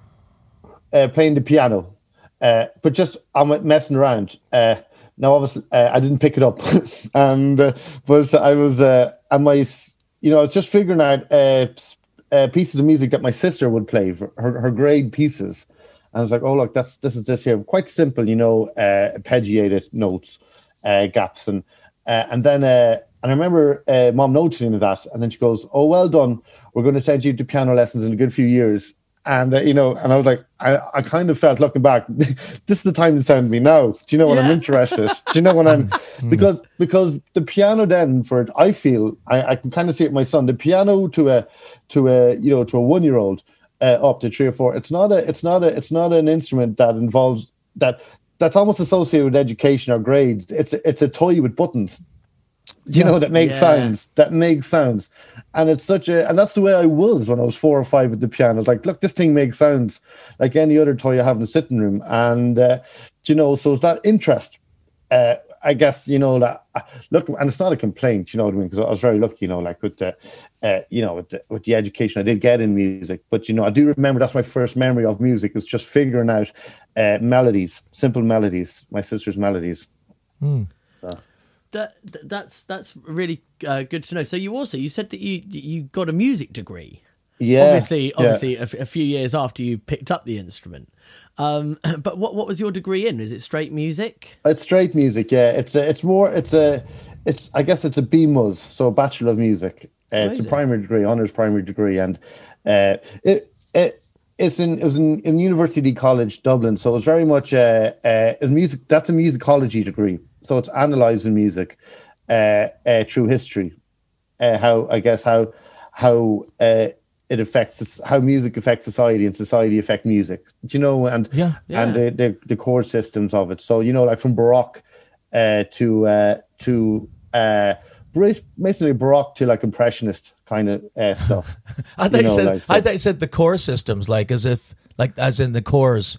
uh, playing the piano, uh, but just I'm messing around. Uh, now, obviously, uh, I didn't pick it up, and uh, but I was. Uh, and my, you know, I was just figuring out uh, uh, pieces of music that my sister would play for her, her grade pieces. And I was like, oh look, that's this is this here, quite simple, you know, uh, arpeggiated notes, uh, gaps, and uh, and then. Uh, And I remember uh, Mom noticing that, and then she goes, "Oh, well done. We're going to send you to piano lessons in a good few years." And uh, you know, and I was like, I, I kind of felt looking back, this is the time to send me now. Do you know when Yeah. I'm interested? Do you know when I'm because because the piano then for it, I feel I, I can kind of see it with my son. The piano to a to a you know to a one year old uh, up to three or four. It's not a it's not a it's not an instrument that involves that that's almost associated with education or grades. It's it's a toy with buttons. You know, that makes Yeah. sounds, that makes sounds. And it's such a, and that's the way I was when I was four or five at the piano. I was like, look, this thing makes sounds like any other toy you have in the sitting room. And, uh, you know, so it's that interest, uh, I guess, you know, that, uh, look, and it's not a complaint, you know what I mean? Because I was very lucky, you know, like with the, uh, you know, with the, with the education I did get in music. But, you know, I do remember that's my first memory of music is just figuring out uh, melodies, simple melodies, my sister's melodies. Mm. So. That, that that's that's really uh, good to know. So you also you said that you you got a music degree. Yeah, Obviously, yeah. obviously, a, f- a few years after you picked up the instrument. Um, but what what was your degree in? Is it straight music? It's straight music, yeah. It's a, it's more, it's a, it's I guess it's a B M U S, so a Bachelor of Music. Uh, it's a Amazing. primary degree, honors primary degree, and uh, it it it's in it was in, in University College Dublin, so it's very much uh, uh, a music. That's a musicology degree, so it's analysing music uh, uh, through history. Uh, how I guess how how uh, it affects how music affects society and society affect music. Do you know? And Yeah, yeah. and the, the the chord systems of it. So you know, like from Baroque uh, to uh, to uh, basically Baroque to like Impressionist kind of uh, stuff. I thought you, know, said like, so- I thought you said the core systems, like as if like as in the cores.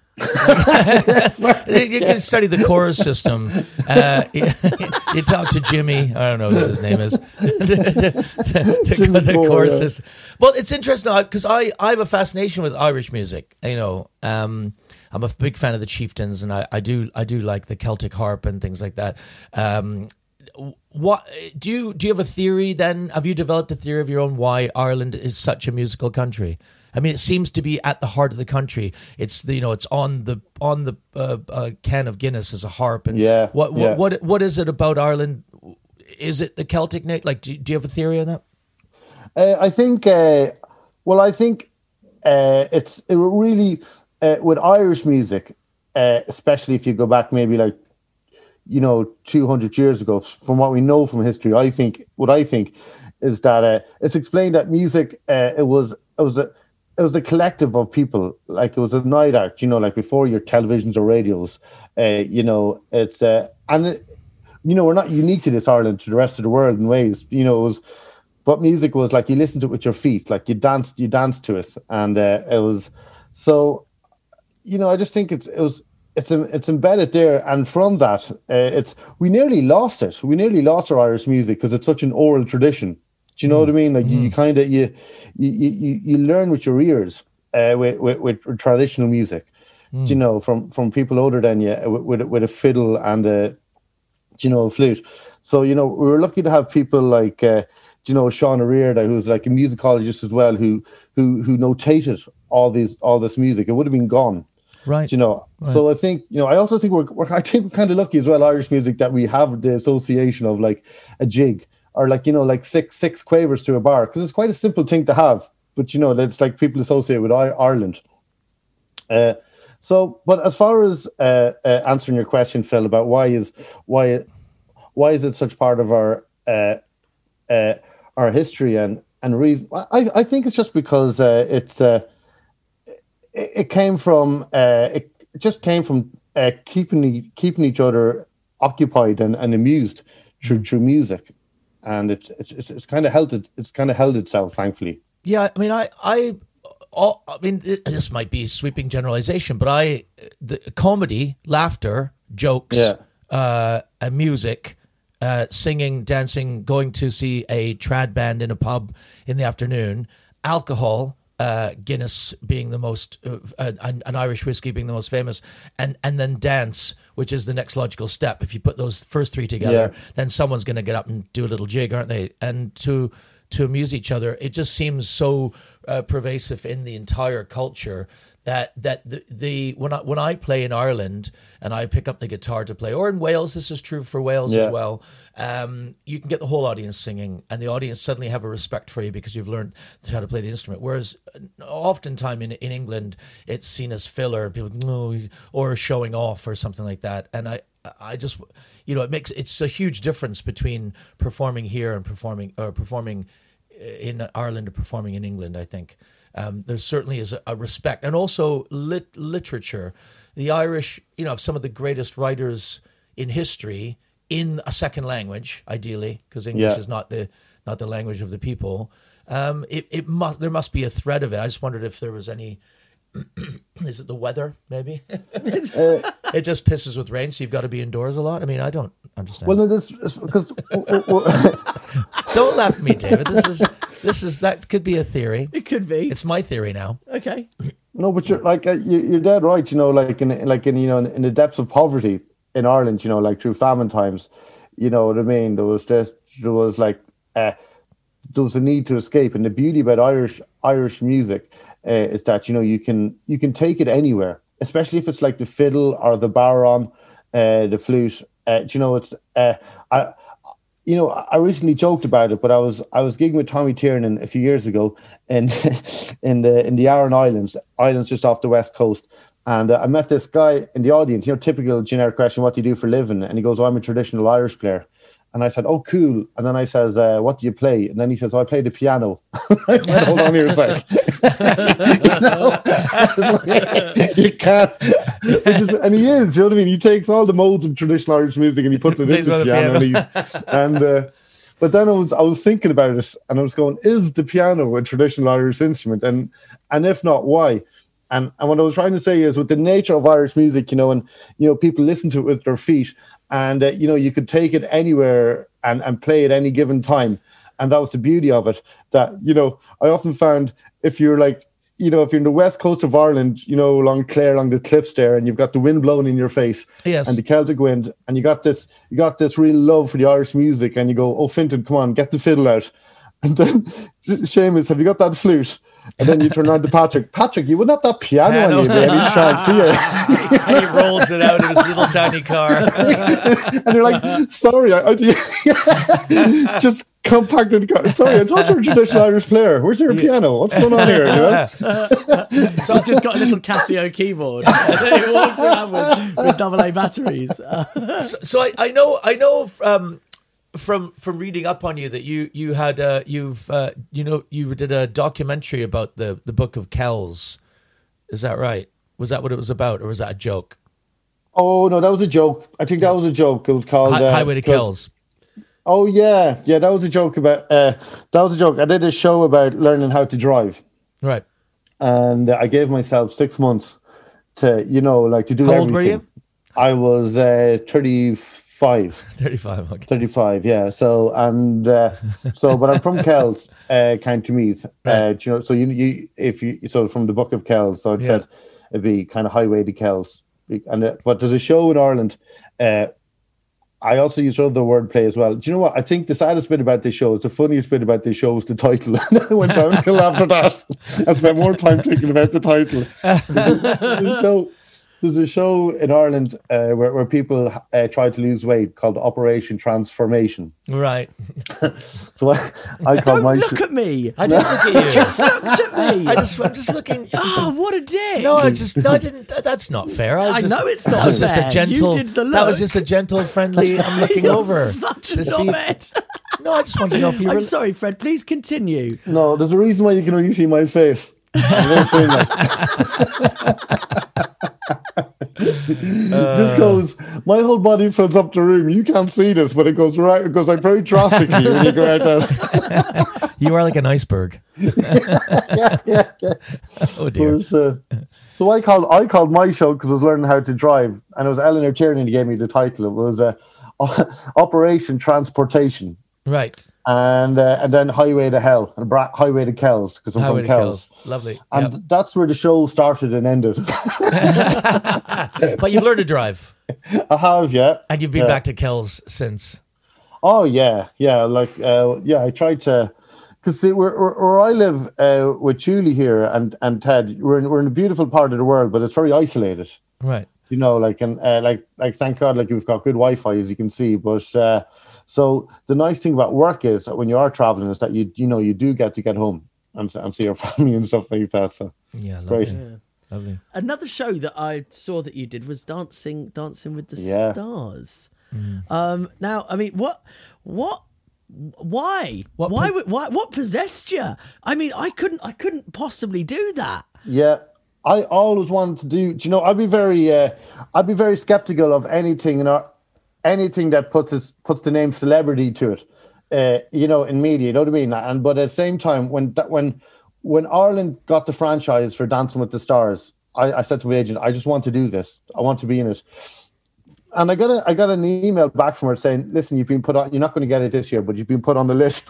You can study the core system. Uh, you, you talk to Jimmy. I don't know what his name is. the the, Jimmy the Core, core yeah. system. Well, it's interesting because I, I have a fascination with Irish music. You know, um, I'm a big fan of the Chieftains, and I, I do I do like the Celtic harp and things like that. Um, what do you do? You have a theory? Then have you developed a theory of your own why Ireland is such a musical country? I mean, it seems to be at the heart of the country. It's the, you know, it's on the on the uh, uh, can of Guinness as a harp. And Yeah, what what, yeah. what what is it about Ireland? Is it the Celtic Nick? Like, do, do you have a theory on that? Uh, I think. Uh, well, I think uh, it's it really uh, with Irish music, uh, especially if you go back maybe like you know two hundred years ago. From what we know from history, I think what I think is that uh, it's explained that music uh, it was it was a it was a collective of people, like it was a night out, you know, like before your televisions or radios, uh, you know, it's, uh, and, it, you know, we're not unique to this Ireland, to the rest of the world in ways, you know, it was, but music was like, you listened to it with your feet, like you danced, you danced to it. And uh, it was, so, you know, I just think it's, it was, it's, it's embedded there. And from that, uh, it's, we nearly lost it. We nearly lost our Irish music because it's such an oral tradition. Do you know what I mean? Like mm. you, you kind of you, you you you learn with your ears uh, with, with with traditional music. Mm. Do you know, from from people older than you with with, with a fiddle and a, do you know, a flute. So you know we were lucky to have people like uh, do you know Sean O'Riordan, who's like a musicologist as well, who who who notated all these all this music. It would have been gone. Right. You know, Right. so I think, you know, I also think we're, we're I think we're kind of lucky as well, Irish music, that we have the association of like a jig or like, you know, like six six quavers to a bar, because it's quite a simple thing to have. But, you know, that's like people associate with I- Ireland. Uh, so, but as far as uh, uh, answering your question, Phil, about why is why why is it such part of our uh, uh, our history and and reason, I, I think it's just because uh, it's uh, it, it came from uh, it just came from uh, keeping e- keeping each other occupied and, and amused through through music, and it's it's it's, it's kind of held it it's kind of held itself, thankfully. Yeah, I mean, I, I, all, I mean, it, this might be sweeping generalization, but I, the comedy, laughter, jokes, Yeah. uh, and music, uh, singing, dancing, going to see a trad band in a pub in the afternoon, alcohol, uh, Guinness being the most, uh, an, an Irish whiskey being the most famous, and and then dance, which is the next logical step. If you put those first three together, Yeah. then someone's going to get up and do a little jig, aren't they? And to to amuse each other, it just seems so uh, pervasive in the entire culture that that the, the when I when I play in Ireland and I pick up the guitar to play, or in Wales, this is true for Wales Yeah. as well. Um, you can get the whole audience singing, and the audience suddenly have a respect for you because you've learned how to play the instrument. Whereas, oftentimes in in England, it's seen as filler, people no, or showing off or something like that. And I I just, you know, it makes it's a huge difference between performing here and performing or performing in Ireland or performing in England. I think um, there certainly is a, a respect, and also lit- literature. The Irish, you know, have some of the greatest writers in history in a second language, ideally, because English Yeah. is not the not the language of the people. Um, it it must there must be a thread of it. I just wondered if there was any. Is it the weather? Maybe it just pisses with rain, so you've got to be indoors a lot. I mean, I don't understand. Well, no, this because Don't laugh at me, David. This is this is that could be a theory. It could be. It's my theory now. Okay. no, but you're like uh, you, you're dead right. You know, like in like in you know in the depths of poverty in Ireland, you know, like through famine times, you know what I mean. There was just there was like uh, there was a need to escape, and the beauty about Irish Irish music uh, is that you know you can you can take it anywhere, especially if it's like the fiddle or the baron, uh, the flute. Uh, do you know, it's uh, I. You know, I recently joked about it, but I was I was gigging with Tommy Tiernan a few years ago in in the in the Aran Islands, islands just off the west coast, and uh, I met this guy in the audience. You know, typical generic question: "What do you do for a living?" And he goes, "Oh, I'm a traditional Irish player." And I said, "Oh, cool." And then I says, uh, "What do you play?" And then he says, "Oh, I play the piano." I went, "Hold on here a sec." you, know? You can't. Just, and he is, you know what I mean? He takes all the modes of traditional Irish music and he puts it Plays into on the the piano. piano. And, he's, and uh, but then I was I was thinking about it, and I was going, "Is the piano a traditional Irish instrument? And and if not, why?" And and what I was trying to say is, with the nature of Irish music, you know, and you know, people listen to it with their feet. And, uh, you know, you could take it anywhere and, and play at any given time. And that was the beauty of it. That, you know, I often found if you're like, you know, if you're in the west coast of Ireland, you know, along Clare, along the cliffs there, and you've got the wind blowing in your face, Yes. and the Celtic wind, and you got this, you got this real love for the Irish music, and you go, "Oh, Fintan, come on, get the fiddle out." And then, Seamus, have you got that flute? And then you turn around to Patrick. Patrick, you wouldn't have that piano, Piano. on you by any chance, do you? And he rolls it out in his little tiny car. And you're like, "Sorry, I, I just compacted. Sorry, I thought you were a traditional Irish player. Where's your piano? What's going on here?" You know? So I've just got a little Casio keyboard. And it walks around with, with double A batteries. Uh, So, so I, I know I know um, from from reading up on you that you you had uh, you've uh, you know you did a documentary about the the Book of Kells. Is that right? Was that what it was about, or was that a joke? Oh no, that was a joke. I think that was a joke. It was called Hi- uh, Highway to Kells. Oh yeah, yeah, that was a joke about. Uh, that was a joke. I did a show about learning how to drive, Right. and uh, I gave myself six months to, you know, like to do How old everything. were you? I was uh, thirty-five. thirty-five. Okay. thirty-five, yeah. So and uh, so, but I'm from Kells, uh, County Meath. Uh, you know, so you you if you so from the Book of Kells, so it Yeah. said it'd be kind of Highway to Kells, and uh, but there's a show in Ireland. Uh, I also use other wordplay as well. Do you know what? I think the saddest bit about this show is the funniest bit about this show is the title. And I went downhill after that. I spent more time thinking about the title. The show, there's a show in Ireland uh, where, where people uh, try to lose weight called Operation Transformation. Right. So I, I called Don't my look show. at me. I didn't look at you. Just looked at me. I just, I'm just looking. Oh, what a dick! No, I just, no, I didn't. That's not fair. I, was I just, know it's not That was just fair. a gentle. You did the That was look. just a gentle, friendly. I'm looking You're over such a to see. knobhead. No, I just want to know if you were. I'm sorry, Fred. Please continue. No, there's a reason why you can only see my face. I'm not saying that. This goes, my whole body fills up the room. You can't see this, but it goes right, it goes like very drastically when you go out there. You are like an iceberg. yeah, yeah, yeah. Oh dear. But, uh, so I called, I called my show because I was learning how to drive, and it was Eleanor Tierney who gave me the title. It was uh, Operation Transportation. Right. And uh, and then Highway to Hell and Bra- Highway to Kells because I'm Highway from to Kells. Kells. Lovely. And Yep. that's where the show started and ended. But you've learned to drive, I have, yeah. and you've been Yeah. back to Kells since. Oh yeah, yeah. Like uh, yeah, I tried to because where, where, where I live uh, with Julie here and, and Ted, we're in, we're in a beautiful part of the world, but it's very isolated. Right. You know, like and uh, like like thank God, like we've got good Wi-Fi as you can see. But uh, so the nice thing about work is that when you are traveling is that you you know you do get to get home and, and see your family and stuff like that. So Yeah. Lovely. great. Yeah. Lovely. Another show that I saw that you did was Dancing Dancing with the Yeah. Stars. Um, now, I mean, what, what, why, What why, po- would- why, what possessed you? I mean, I couldn't, I couldn't possibly do that. Yeah, I always wanted to do. Do you know? I'd be very, uh, I'd be very skeptical of anything, you know, anything that puts its, puts the name celebrity to it. Uh, you know, in media, you know what I mean. And but at the same time, when that when when Ireland got the franchise for Dancing with the Stars, I, I said to my agent, I just want to do this. I want to be in it. And I got a, I got an email back from her saying, "Listen, you've been put on. You're not going to get it this year, but you've been put on the list.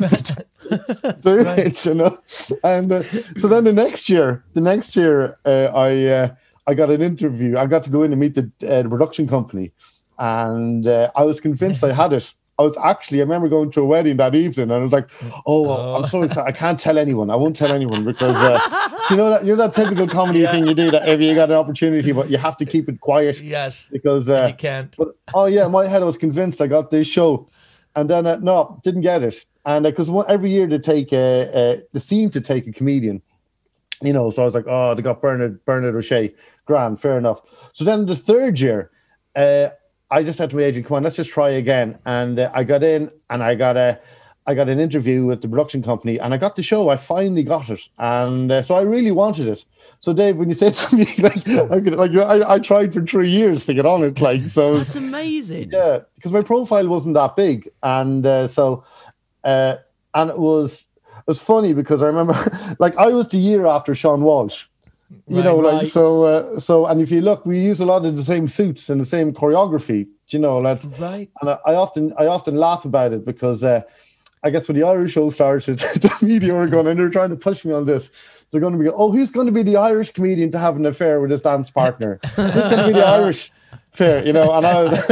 Do it, you know." And uh, so then the next year, the next year, uh, I uh, I got an interview. I got to go in and meet the, uh, the production company, and uh, I was convinced I had it. I was actually, I remember going to a wedding that evening, and I was like, "Oh, I'm so excited! I can't tell anyone. I won't tell anyone because uh, do you know that you're that typical comedy Yeah. thing you do that if you got an opportunity, but you have to keep it quiet Yes. because uh, You can't. But oh yeah, in my head I was convinced I got this show, and then uh, no, didn't get it. And because uh, every year they take a, uh, they seem to take a comedian, you know. So I was like, oh, they got Bernard Bernard O'Shea, grand, fair enough. So then the third year, uh, I just said to my agent, "Come on, let's just try again." And uh, I got in, and I got a, I got an interview with the production company, and I got the show. I finally got it, and uh, so I really wanted it. So Dave, when you said to me, like, I could, like I, I tried for three years to get on it, like so. That's amazing. Yeah, because my profile wasn't that big, and uh, so, uh, and it was it was funny because I remember, like, I was the year after Sean Walsh, you Right, know, like right. so, uh, so, and if you look, we use a lot of the same suits and the same choreography, you know, like, Right. and I, I often, I often laugh about it because uh, I guess when the Irish show started, the media were going and they're trying to push me on this. They're going to be, oh, who's going to be the Irish comedian to have an affair with his dance partner? Who's going to be the Irish? Fair, you know, and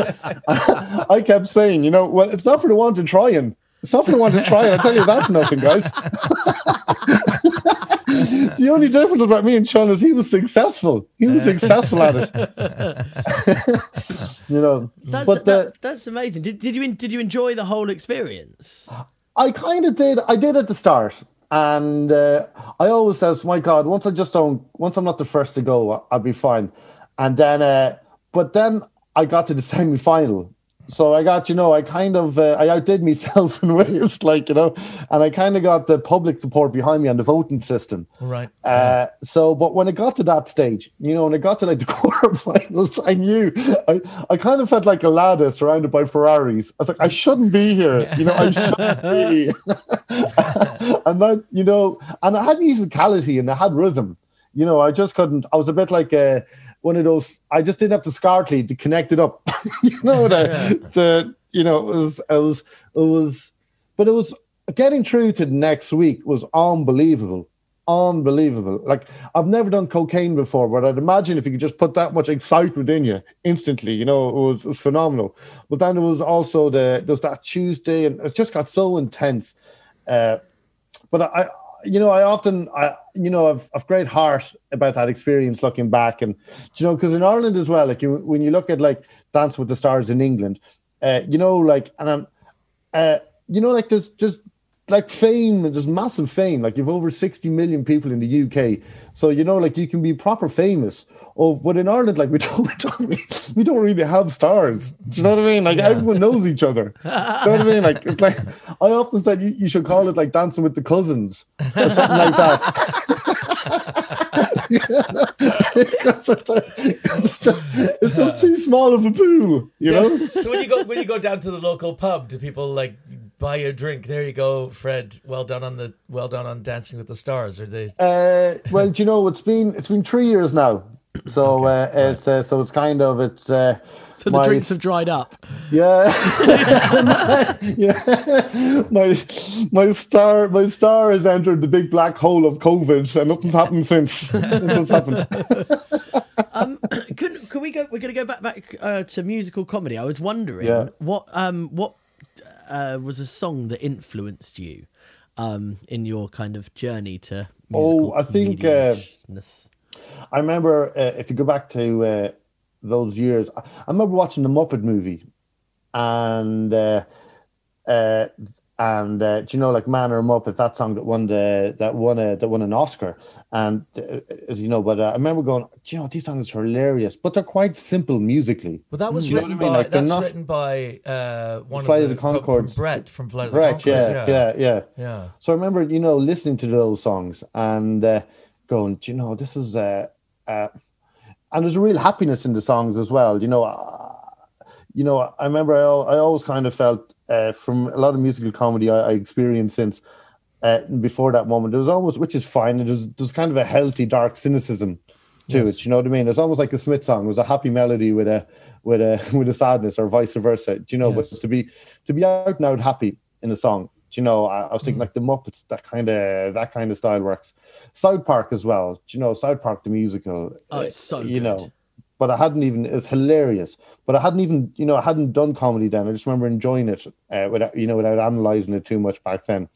I, I kept saying, you know, well, it's not for the one to try and it's not for the one to try. I tell you that for nothing, guys. The only difference about me and Sean is he was successful. He was successful at it. You know, That's, but that's, the, that's amazing. Did, did you did you enjoy the whole experience? I kind of did. I did at the start, and uh, I always says, "My God, once I just don't, once I'm not the first to go, I'll be fine." And then, uh, but then I got to the semi final. So I got, you know, I kind of, uh, I outdid myself in ways, like, you know, and I kind of got the public support behind me on the voting system. Right. Uh, so, but when it got to that stage, you know, when it got to like the quarterfinals, I knew, I, I kind of felt like a lad surrounded by Ferraris. I was like, I shouldn't be here, you know, I shouldn't be. And that, you know, and I had musicality and I had rhythm, you know, I just couldn't, I was a bit like a, one of those, I just didn't have the Scartley to connect it up, you know, the, the, you know, it was, it was, it was, but it was getting through to the next week was unbelievable, unbelievable. Like I've never done cocaine before, but I'd imagine if you could just put that much excitement in you instantly, you know, it was, it was phenomenal. But then there was also the, there was that Tuesday and it just got so intense. Uh, but I, you know, I often, I, you know, I've, I've great heart about that experience looking back. And, you know, because in Ireland as well, like you, when you look at like Dance with the Stars in England, uh, you know, like, and I'm, uh, you know, like there's just like fame, there's massive fame. Like you've over sixty million people in the U K. So, you know, like you can be proper famous. Of, but in Ireland, like we don't, we don't, really, we don't really have stars. Do you know what I mean? Like yeah. everyone knows each other. Do you know what I mean? Like it's like I often said, you, you should call it like Dancing with the Cousins or something like that. Because it's, it's just it's just too small of a pool, you know. So when you go when you go down to the local pub, do people like buy you a drink? There you go, Fred. Well done on the well done on Dancing with the Stars. Or they? Uh, well, do you know it's been it's been three years now. So okay, uh, it's uh, so it's kind of it's uh, so the my, drinks have dried up. Yeah, yeah. My my star my star has entered the big black hole of COVID, and nothing's happened since. That's what's happened. um, could could we go? We're going to go back back uh, to musical comedy. I was wondering yeah. what um what uh, was a song that influenced you um in your kind of journey to musical. Oh, I think. Uh, I remember uh, if you go back to uh, those years, I, I remember watching the Muppet movie, and uh, uh, and uh, do you know like Man or Muppet, that song that won the that won a that won an Oscar, and uh, as you know, but uh, I remember going, do you know these songs are hilarious, but they're quite simple musically. Well, that was you written by I mean? like, that's not, written by uh, one Flight of the, of the Conchords, from Brett from Flight of Brett, the Conchords. Yeah, yeah, yeah, yeah, yeah. So I remember you know listening to those songs and uh, going, do you know this is. Uh, Uh, and there's a real happiness in the songs as well. You know, uh, you know. I remember I, I always kind of felt uh, from a lot of musical comedy I, I experienced since uh, before that moment. There was almost, which is fine. It was there's kind of a healthy dark cynicism to yes. it. You know what I mean? It's almost like a Smith song. It was a happy melody with a with a with a sadness, or vice versa. Do you know? Yes. But to be to be out and out happy in a song. You know, I, I was thinking mm. like the Muppets, that kind of that kind of style works. South Park as well. You know, South Park the musical. Oh, it's so you good. know, but I hadn't even. It's hilarious. But I hadn't even. You know, I hadn't done comedy then. I just remember enjoying it uh, without you know without analyzing it too much back then.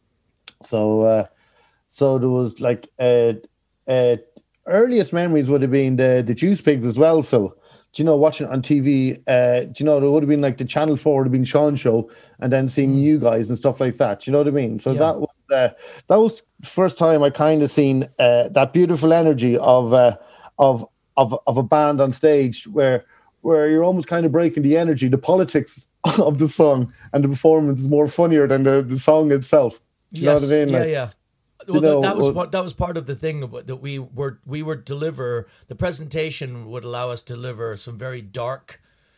So, uh, so there was like uh, uh, earliest memories would have been the the Juice Pigs as well, Phil. Do you know, watching it on T V, uh, do you know, there would have been like the Channel four would have been Sean show and then seeing you guys and stuff like that. Do you know what I mean? So yeah. that was uh, that was the first time I kind of seen uh, that beautiful energy of uh, of of of a band on stage where where you're almost kind of breaking the energy, the politics of the song, and the performance is more funnier than the, the song itself. Do you yes. know what I mean? Yeah, like, yeah. Well, you know, that, that was well, what that was part of the thing that we were we were deliver. The presentation would allow us to deliver some very dark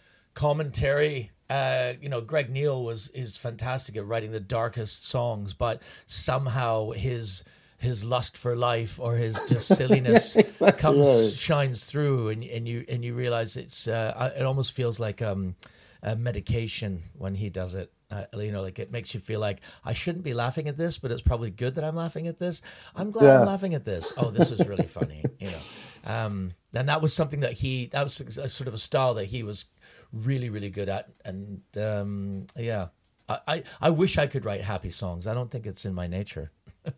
commentary. Uh, you know, Greg Neal was is fantastic at writing the darkest songs, but somehow his his lust for life or his just silliness exactly comes right. shines through, and and you and you realize it's uh, it almost feels like um, a medication when he does it. Uh, you know, like it makes you feel like I shouldn't be laughing at this, but it's probably good that I'm laughing at this. I'm glad yeah. I'm laughing at this. Oh, this is really funny. You know, um, and that was something that he, that was a, a sort of a style that he was really, really good at. And um, yeah, I, I, I wish I could write happy songs. I don't think it's in my nature.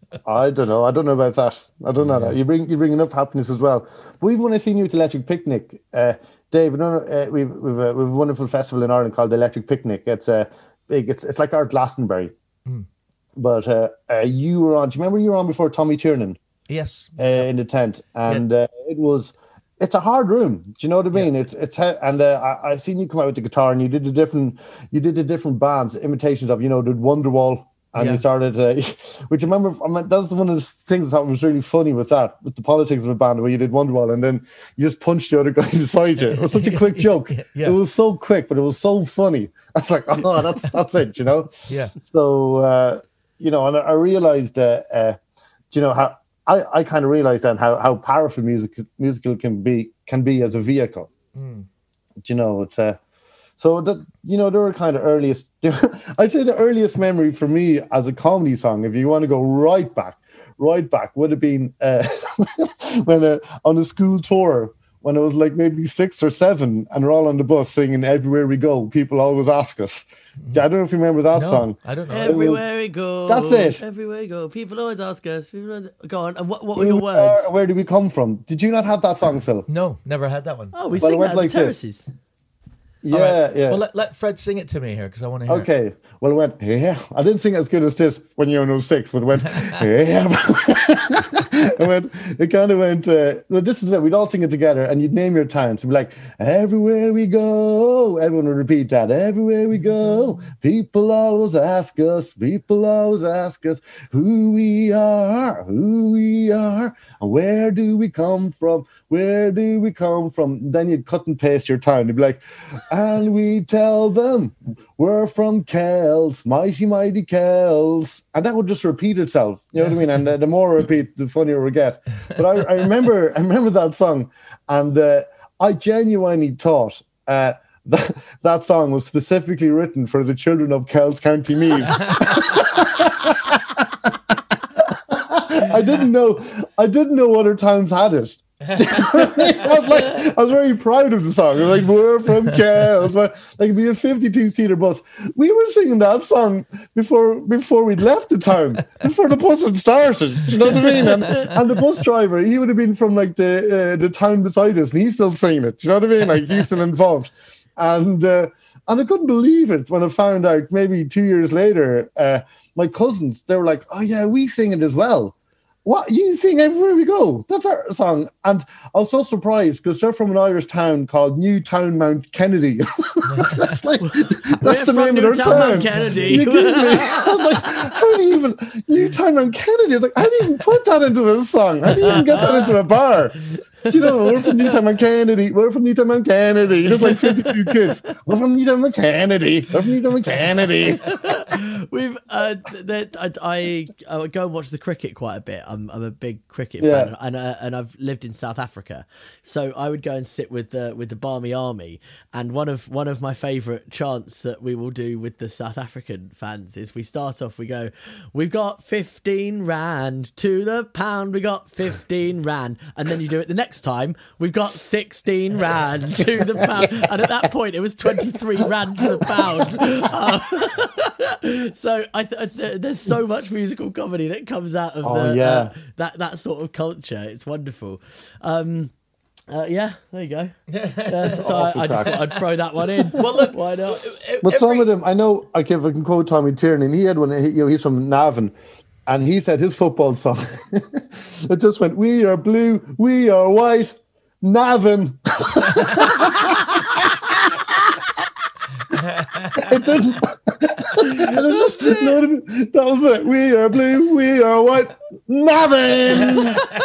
I don't know. I don't know about that. I don't know yeah. that. You bring, you bring enough happiness as well. But even when I seen you at Electric Picnic, uh, Dave, no, uh, we've, we've, a, we've a wonderful festival in Ireland called the Electric Picnic. It's a, uh, Big. It's it's like our Glastonbury, mm. but uh, uh, you were on. Do you remember you were on before Tommy Tiernan? Yes, uh, in the tent, and yeah. uh, it was. It's a hard room. Do you know what I mean? Yeah. It's it's and uh, I I seen you come out with the guitar, and you did the different you did the different bands imitations of you know the Wonderwall, and yeah. you started. Uh, which I remember, I mean, that's one of the things that was really funny with that with the politics of a band where you did Wonderwall, and then you just punched the other guy beside you. It was such a quick joke. Yeah. It was so quick, but it was so funny. I was like, oh, that's that's it, you know. Yeah. So uh, you know, and I, I realized that uh, you know how I, I kind of realized then how how powerful music musical can be can be as a vehicle. Mm. You know, it's uh, so that you know there were kind of earliest. I'd say the earliest memory for me as a comedy song, if you want to go right back, right back, would have been uh, when uh, on a school tour when I was like maybe six or seven, and we're all on the bus singing "Everywhere We Go." People always ask us. I don't know if you remember that No, song. I don't know. Everywhere we go. That's it. Everywhere we go. People always ask us. People always, go on. And what, what were Who your we words? are, where do we come from? Did you not have that song, Phil? No, never had that one. Oh, we Well, it sing went that at like the this. terraces. Yeah, All right. yeah. Well, let, let Fred sing it to me here because I want to hear it. Okay. Well, it went, yeah. I didn't sing as good as this when you were no six, but it went, yeah. it went, it kind of went, uh, well, this is it. We'd all sing it together and you'd name your town. So it'd be like, everywhere we go. Everyone would repeat that. Everywhere we go. People always ask us, people always ask us who we are, who we are, and where do we come from? Where do we come from? Then you'd cut and paste your town. You'd be like, and we tell them we're from Kells, mighty, mighty Kells. And that would just repeat itself. You know what I mean? And uh, the more I repeat, the funnier we get. But I, I remember I remember that song. And uh, I genuinely thought uh, that, that song was specifically written for the children of Kells, County Meath. I didn't know I didn't know other towns had it. I was like, I was very proud of the song. I was like, we're from Kells. Like, it'd be a fifty-two seater bus. We were singing that song before before we'd left the town, before the bus had started. Do you know what I mean? And, and the bus driver, he would have been from like the uh, the town beside us, and he's still singing it. Do you know what I mean? Like, he's still involved. And uh, and I couldn't believe it when I found out maybe two years later, uh, my cousins, they were like, oh yeah, we sing it as well. What, you sing Everywhere We Go? That's our song. And I was so surprised because they're from an Irish town called Newtown Mount Kennedy. That's like, that's the name of their Newtown town. Mount Kennedy. You kidding me? I was like, how do you even, Newtown Mount Kennedy? I was like, how do you even put that into a song? How do you even get that into a bar? Do you know, we're from Newtown Mount Kennedy. We're from Newtown Mount Kennedy. You look like fifty-two kids. We're from Newtown Mount Kennedy. We're from Newtown Mount Kennedy. We've uh, the, I, I I go and watch the cricket quite a bit. I'm I'm a big cricket Yeah. fan, and uh, and I've lived in South Africa, so I would go and sit with the with the Barmy Army. And one of one of my favourite chants that we will do with the South African fans is we start off. We go, we've got fifteen rand to the pound. We got fifteen rand, and then you do it the next time. We've got sixteen rand to the pound, and at that point it was twenty-three rand to the pound. Uh, So I th- th- there's so much musical comedy that comes out of Oh, the, yeah. uh, that that sort of culture. It's wonderful. Um, uh, yeah, there you go. Uh, so I, I'd, I'd throw that one in. Well, look, why not? But some of them, I know, like if I can quote Tommy Tiernan, he had one, he, you know, he's from Navan, and he said his football song, it just went, we are blue, we are white, Navan. It didn't. It was just, you know what I mean? That was it. We are blue, we are white, Navan.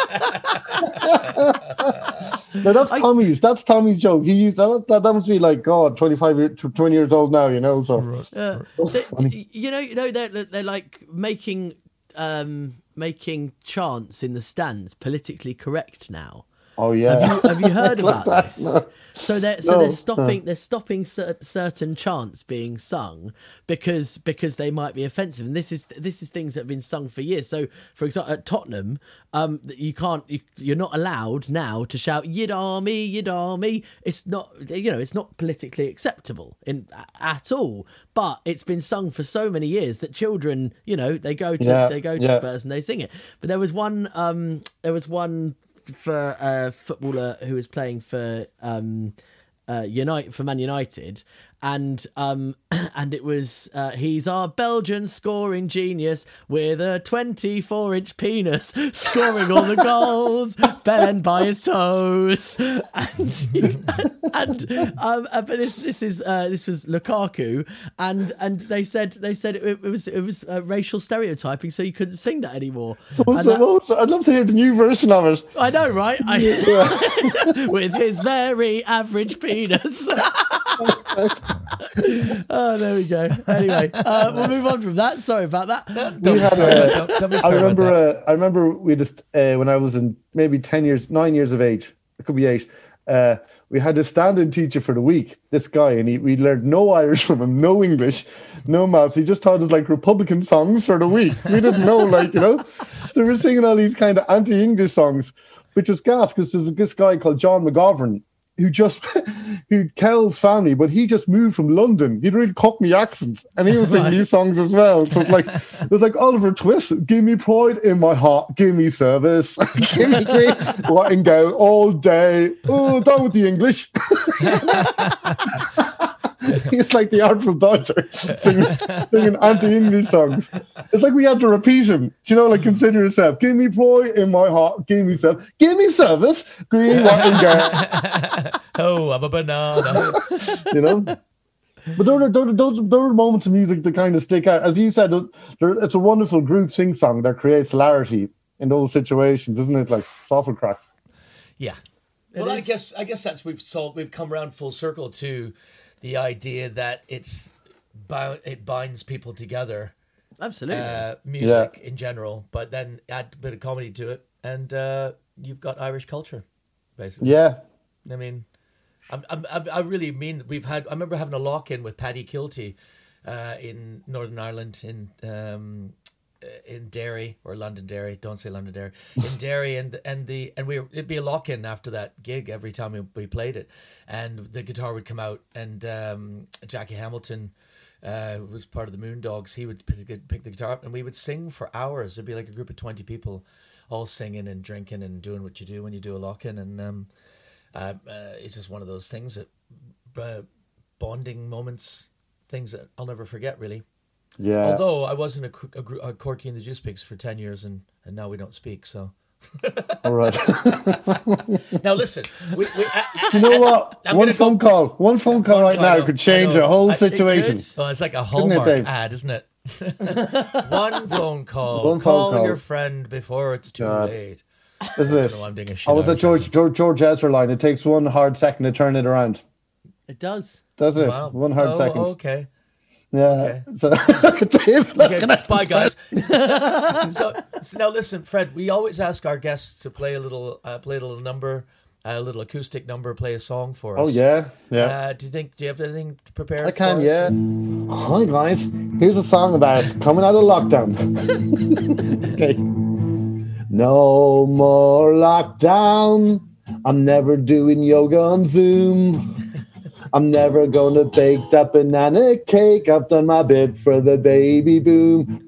No, that's Tommy's. That's Tommy's joke. He used that. That, that must be like God, twenty-five, year, twenty years old now. You know, so Uh, they- you know, you know, they're they're like making um, making chants in the stands politically correct now. oh yeah. Have you have you heard Like about that, this? no. So they're so No, they're stopping no. they're stopping cer- certain chants being sung because because they might be offensive, and this is this is things that have been sung for years. So for example, at Tottenham, um, you can't you, you're not allowed now to shout "Yid Army, Yid Army." It's not you know it's not politically acceptable in at all. But it's been sung for so many years that children you know they go to Yeah, they go to yeah. Spurs and they sing it. But there was one um there was one. for a footballer who was playing for um, uh, Unite for Man United, and um, and it was uh, he's our Belgian scoring genius with a twenty-four inch penis, scoring all the goals, bent by his toes, and and um, uh, but this this is uh, this was Lukaku, and and they said they said it, it was it was uh, racial stereotyping, so you couldn't sing that anymore. So what's And the- that- what was the- I'd love to hear the new version of it. I know, right? I, with his very average penis. Oh, there we go. Anyway, uh, we'll move on from that. Sorry about that. Don't We be had sorry. a- don't, don't be I sorry about remember. that. Uh, I remember we just uh, when I was in maybe ten years, nine years of age. It could be eight. uh, we had a stand-in teacher for the week, this guy, and he, we learned no Irish from him, no English, no maths. He just taught us like Republican songs for the week. We didn't know, like, you know. So we we're singing all these kind of anti-English songs, which was gas because there's this guy called John McGovern who just, who Kel's family, but he just moved from London. He had a real Cockney accent, and he was singing these songs as well. So it's like, it was like Oliver Twist, give me pride in my heart, give me service, give me great, what and go all day. Oh, down with the English. He's like the Artful Dodger singing, singing anti-English songs. It's like we had to repeat him. Do you know, like, consider yourself. Give me pride in my heart. Give me service. Give me service. Green, what and go. Oh, I'm a banana. You know? But there are, there, are, those, there are moments of music that kind of stick out. As you said, there, it's a wonderful group sing-song that creates hilarity in those situations, isn't it? Like, it's awful crack. Yeah. Well, I guess I guess that's we've solved, we've come around full circle to the idea that it's it binds people together. Absolutely. Uh, music Yeah. in general, but then add a bit of comedy to it, and uh, you've got Irish culture, basically. Yeah. I mean, I'm, I'm, I'm- I really mean we've had. I remember having a lock-in with Paddy Kilty uh, in Northern Ireland in um, in Derry or Londonderry. Don't say Londonderry. In Derry, and and the and we it'd be a lock-in after that gig every time we, we played it, and the guitar would come out, and um, Jackie Hamilton. Uh, who was part of the Moondogs. He would pick, pick the guitar up, and we would sing for hours. It'd be like a group of twenty people, all singing and drinking and doing what you do when you do a lock-in. And um, uh, uh, it's just one of those things that uh, bonding moments, things that I'll never forget, really. Yeah. Although I was in a, a, gr- a Corky and the Juice Pigs for ten years, and, and now we don't speak. So All right. now listen, we, we, I, You know what? I'm One gonna phone go- call. One phone call One right call, I now know, could change I know. a whole I- it situation. could. well, it's like a it, Hallmark Dave? ad, isn't it? One phone call. One phone call, call. your friend before it's too God. late. Is it? know, I'm doing a shit I was out at of George, George George Ezra line. It takes one hard second to turn it around. It does. Does it? Wow. One hard oh, second. Okay. Yeah. okay. So Dave, Okay, looking at bye, him. guys. so, so now, listen, Fred. We always ask our guests to play a little, uh, play a little number, a little acoustic number, play a song for us. Oh yeah, yeah. Uh, do you think? Do you have anything prepared? I can, for us? yeah. Hi guys, here's a song about coming out of lockdown. Okay. No more lockdown. I'm never doing yoga on Zoom. I'm never gonna bake that banana cake. I've done my bit for the baby boom.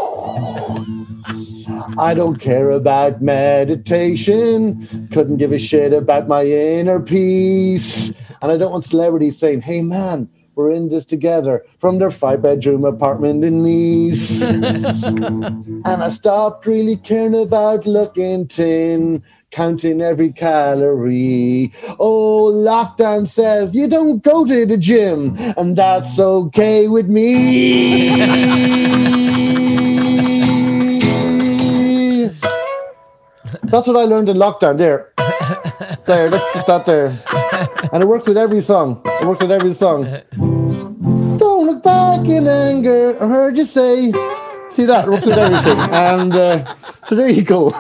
I don't care about meditation. Couldn't give a shit about my inner peace. And I don't want celebrities saying, hey man, we're in this together, from their five bedroom apartment in Nice. And I stopped really caring about looking thin, counting every calorie. Oh, lockdown says you don't go to the gym, and that's okay with me. That's what I learned in lockdown. There, there, let's just stop there. And it works with every song. It works with every song. Don't look back in anger. I heard you say. See that? It works with everything. And uh, so there you go.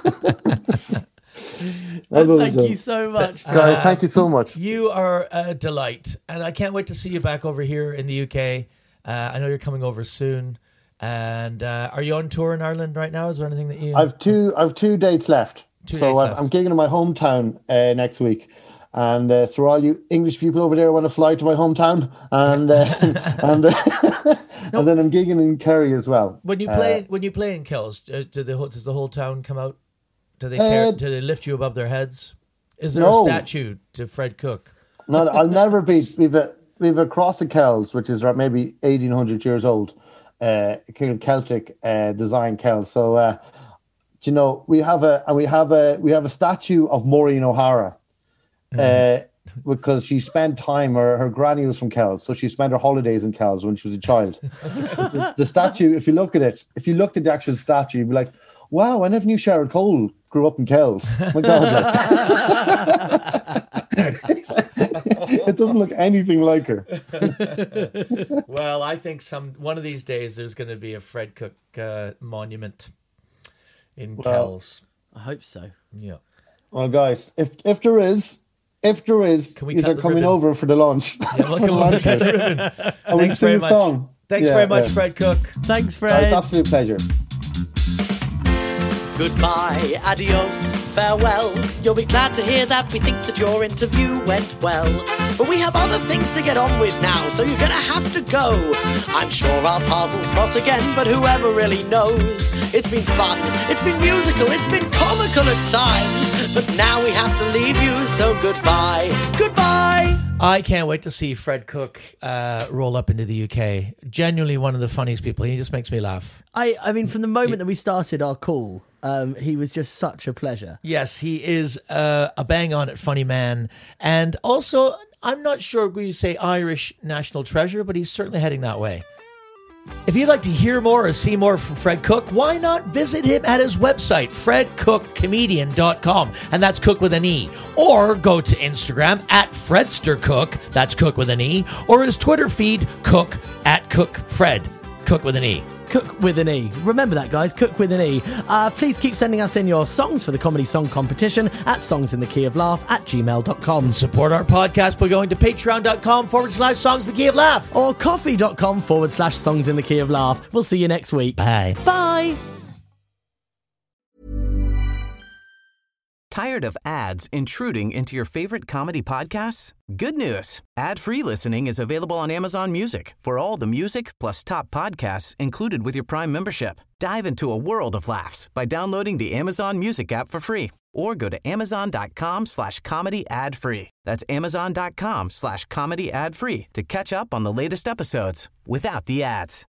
Thank you so much. Guys, thank you so much. You are a delight, and I can't wait to see you back over here in the U K. Uh, I know you're coming over soon. And uh, are you on tour in Ireland right now? Is there anything that you? I've two. I've two dates left. Two so dates I've, left. I'm gigging in my hometown uh, next week, and uh, so all you English people over there want to fly to my hometown, and uh, and uh, and then I'm gigging in Kerry as well. When you Uh, play, when you play in Kells, uh, do the whole- does the whole town come out? Do they Uh, care, do they lift you above their heads? Is there no. a statue to Fred Cook? No, I'll never be. We've a we've a cross of Kells, which is maybe eighteen hundred years old, uh, kind of Celtic uh, design Kells. So, uh, do you know, we have a and we have a we have a statue of Maureen O'Hara, uh, because she spent time. Her her granny was from Kells, so she spent her holidays in Kells when she was a child. the, the statue, if you look at it, if you looked at the actual statue, you'd be like, "Wow, I never knew Sharon Cole grew up in Kells." My God, like. It doesn't look anything like her. Well, I think some one of these days there's going to be a Fred Cook uh, monument in Well, Kells. I hope so. Yeah. Well, guys, if if there is, if there is, Can we you're cut the coming ribbon? over for the launch. Yeah, we'll For the come launch over to the it. ribbon. And we Thanks sing very a much. song. Thanks Yeah, very much, yeah. Fred Cook. Thanks, Oh, Fred. it's an absolute pleasure. Goodbye, adios, farewell. You'll be glad to hear that we think that your interview went well. But we have other things to get on with now, so you're gonna have to go. I'm sure our paths will cross again, but whoever really knows? It's been fun, it's been musical, it's been comical at times. But now we have to leave you, so goodbye. Goodbye! I can't wait to see Fred Cook uh, roll up into the U K. Genuinely one of the funniest people. He just makes me laugh. I, I mean, from the moment that we started our call, um, he was just such a pleasure. Yes, he is uh, a bang on it funny man. And also, I'm not sure when you say Irish national treasure, but he's certainly heading that way. If you'd like to hear more or see more from Fred Cook, why not visit him at his website, fred cook comedian dot com, and that's Cook with an E. Or go to Instagram at FredsterCook, that's Cook with an E, or his Twitter feed, Cook at CookFred, Cook with an E. Cook with an E. Remember that, guys. Cook with an E. Uh, please keep sending us in your songs for the comedy song competition at songsinthekeyoflaugh at gmail dot com. Support our podcast by going to patreon.com forward slash songs the key of laugh. Or coffee.com forward slash songs in the key of laugh. We'll see you next week. Bye. Bye. Tired of ads intruding into your favorite comedy podcasts? Good news. Ad-free listening is available on Amazon Music for all the music plus top podcasts included with your Prime membership. Dive into a world of laughs by downloading the Amazon Music app for free or go to amazon.com slash comedy ad free. That's amazon.com slash comedy ad free to catch up on the latest episodes without the ads.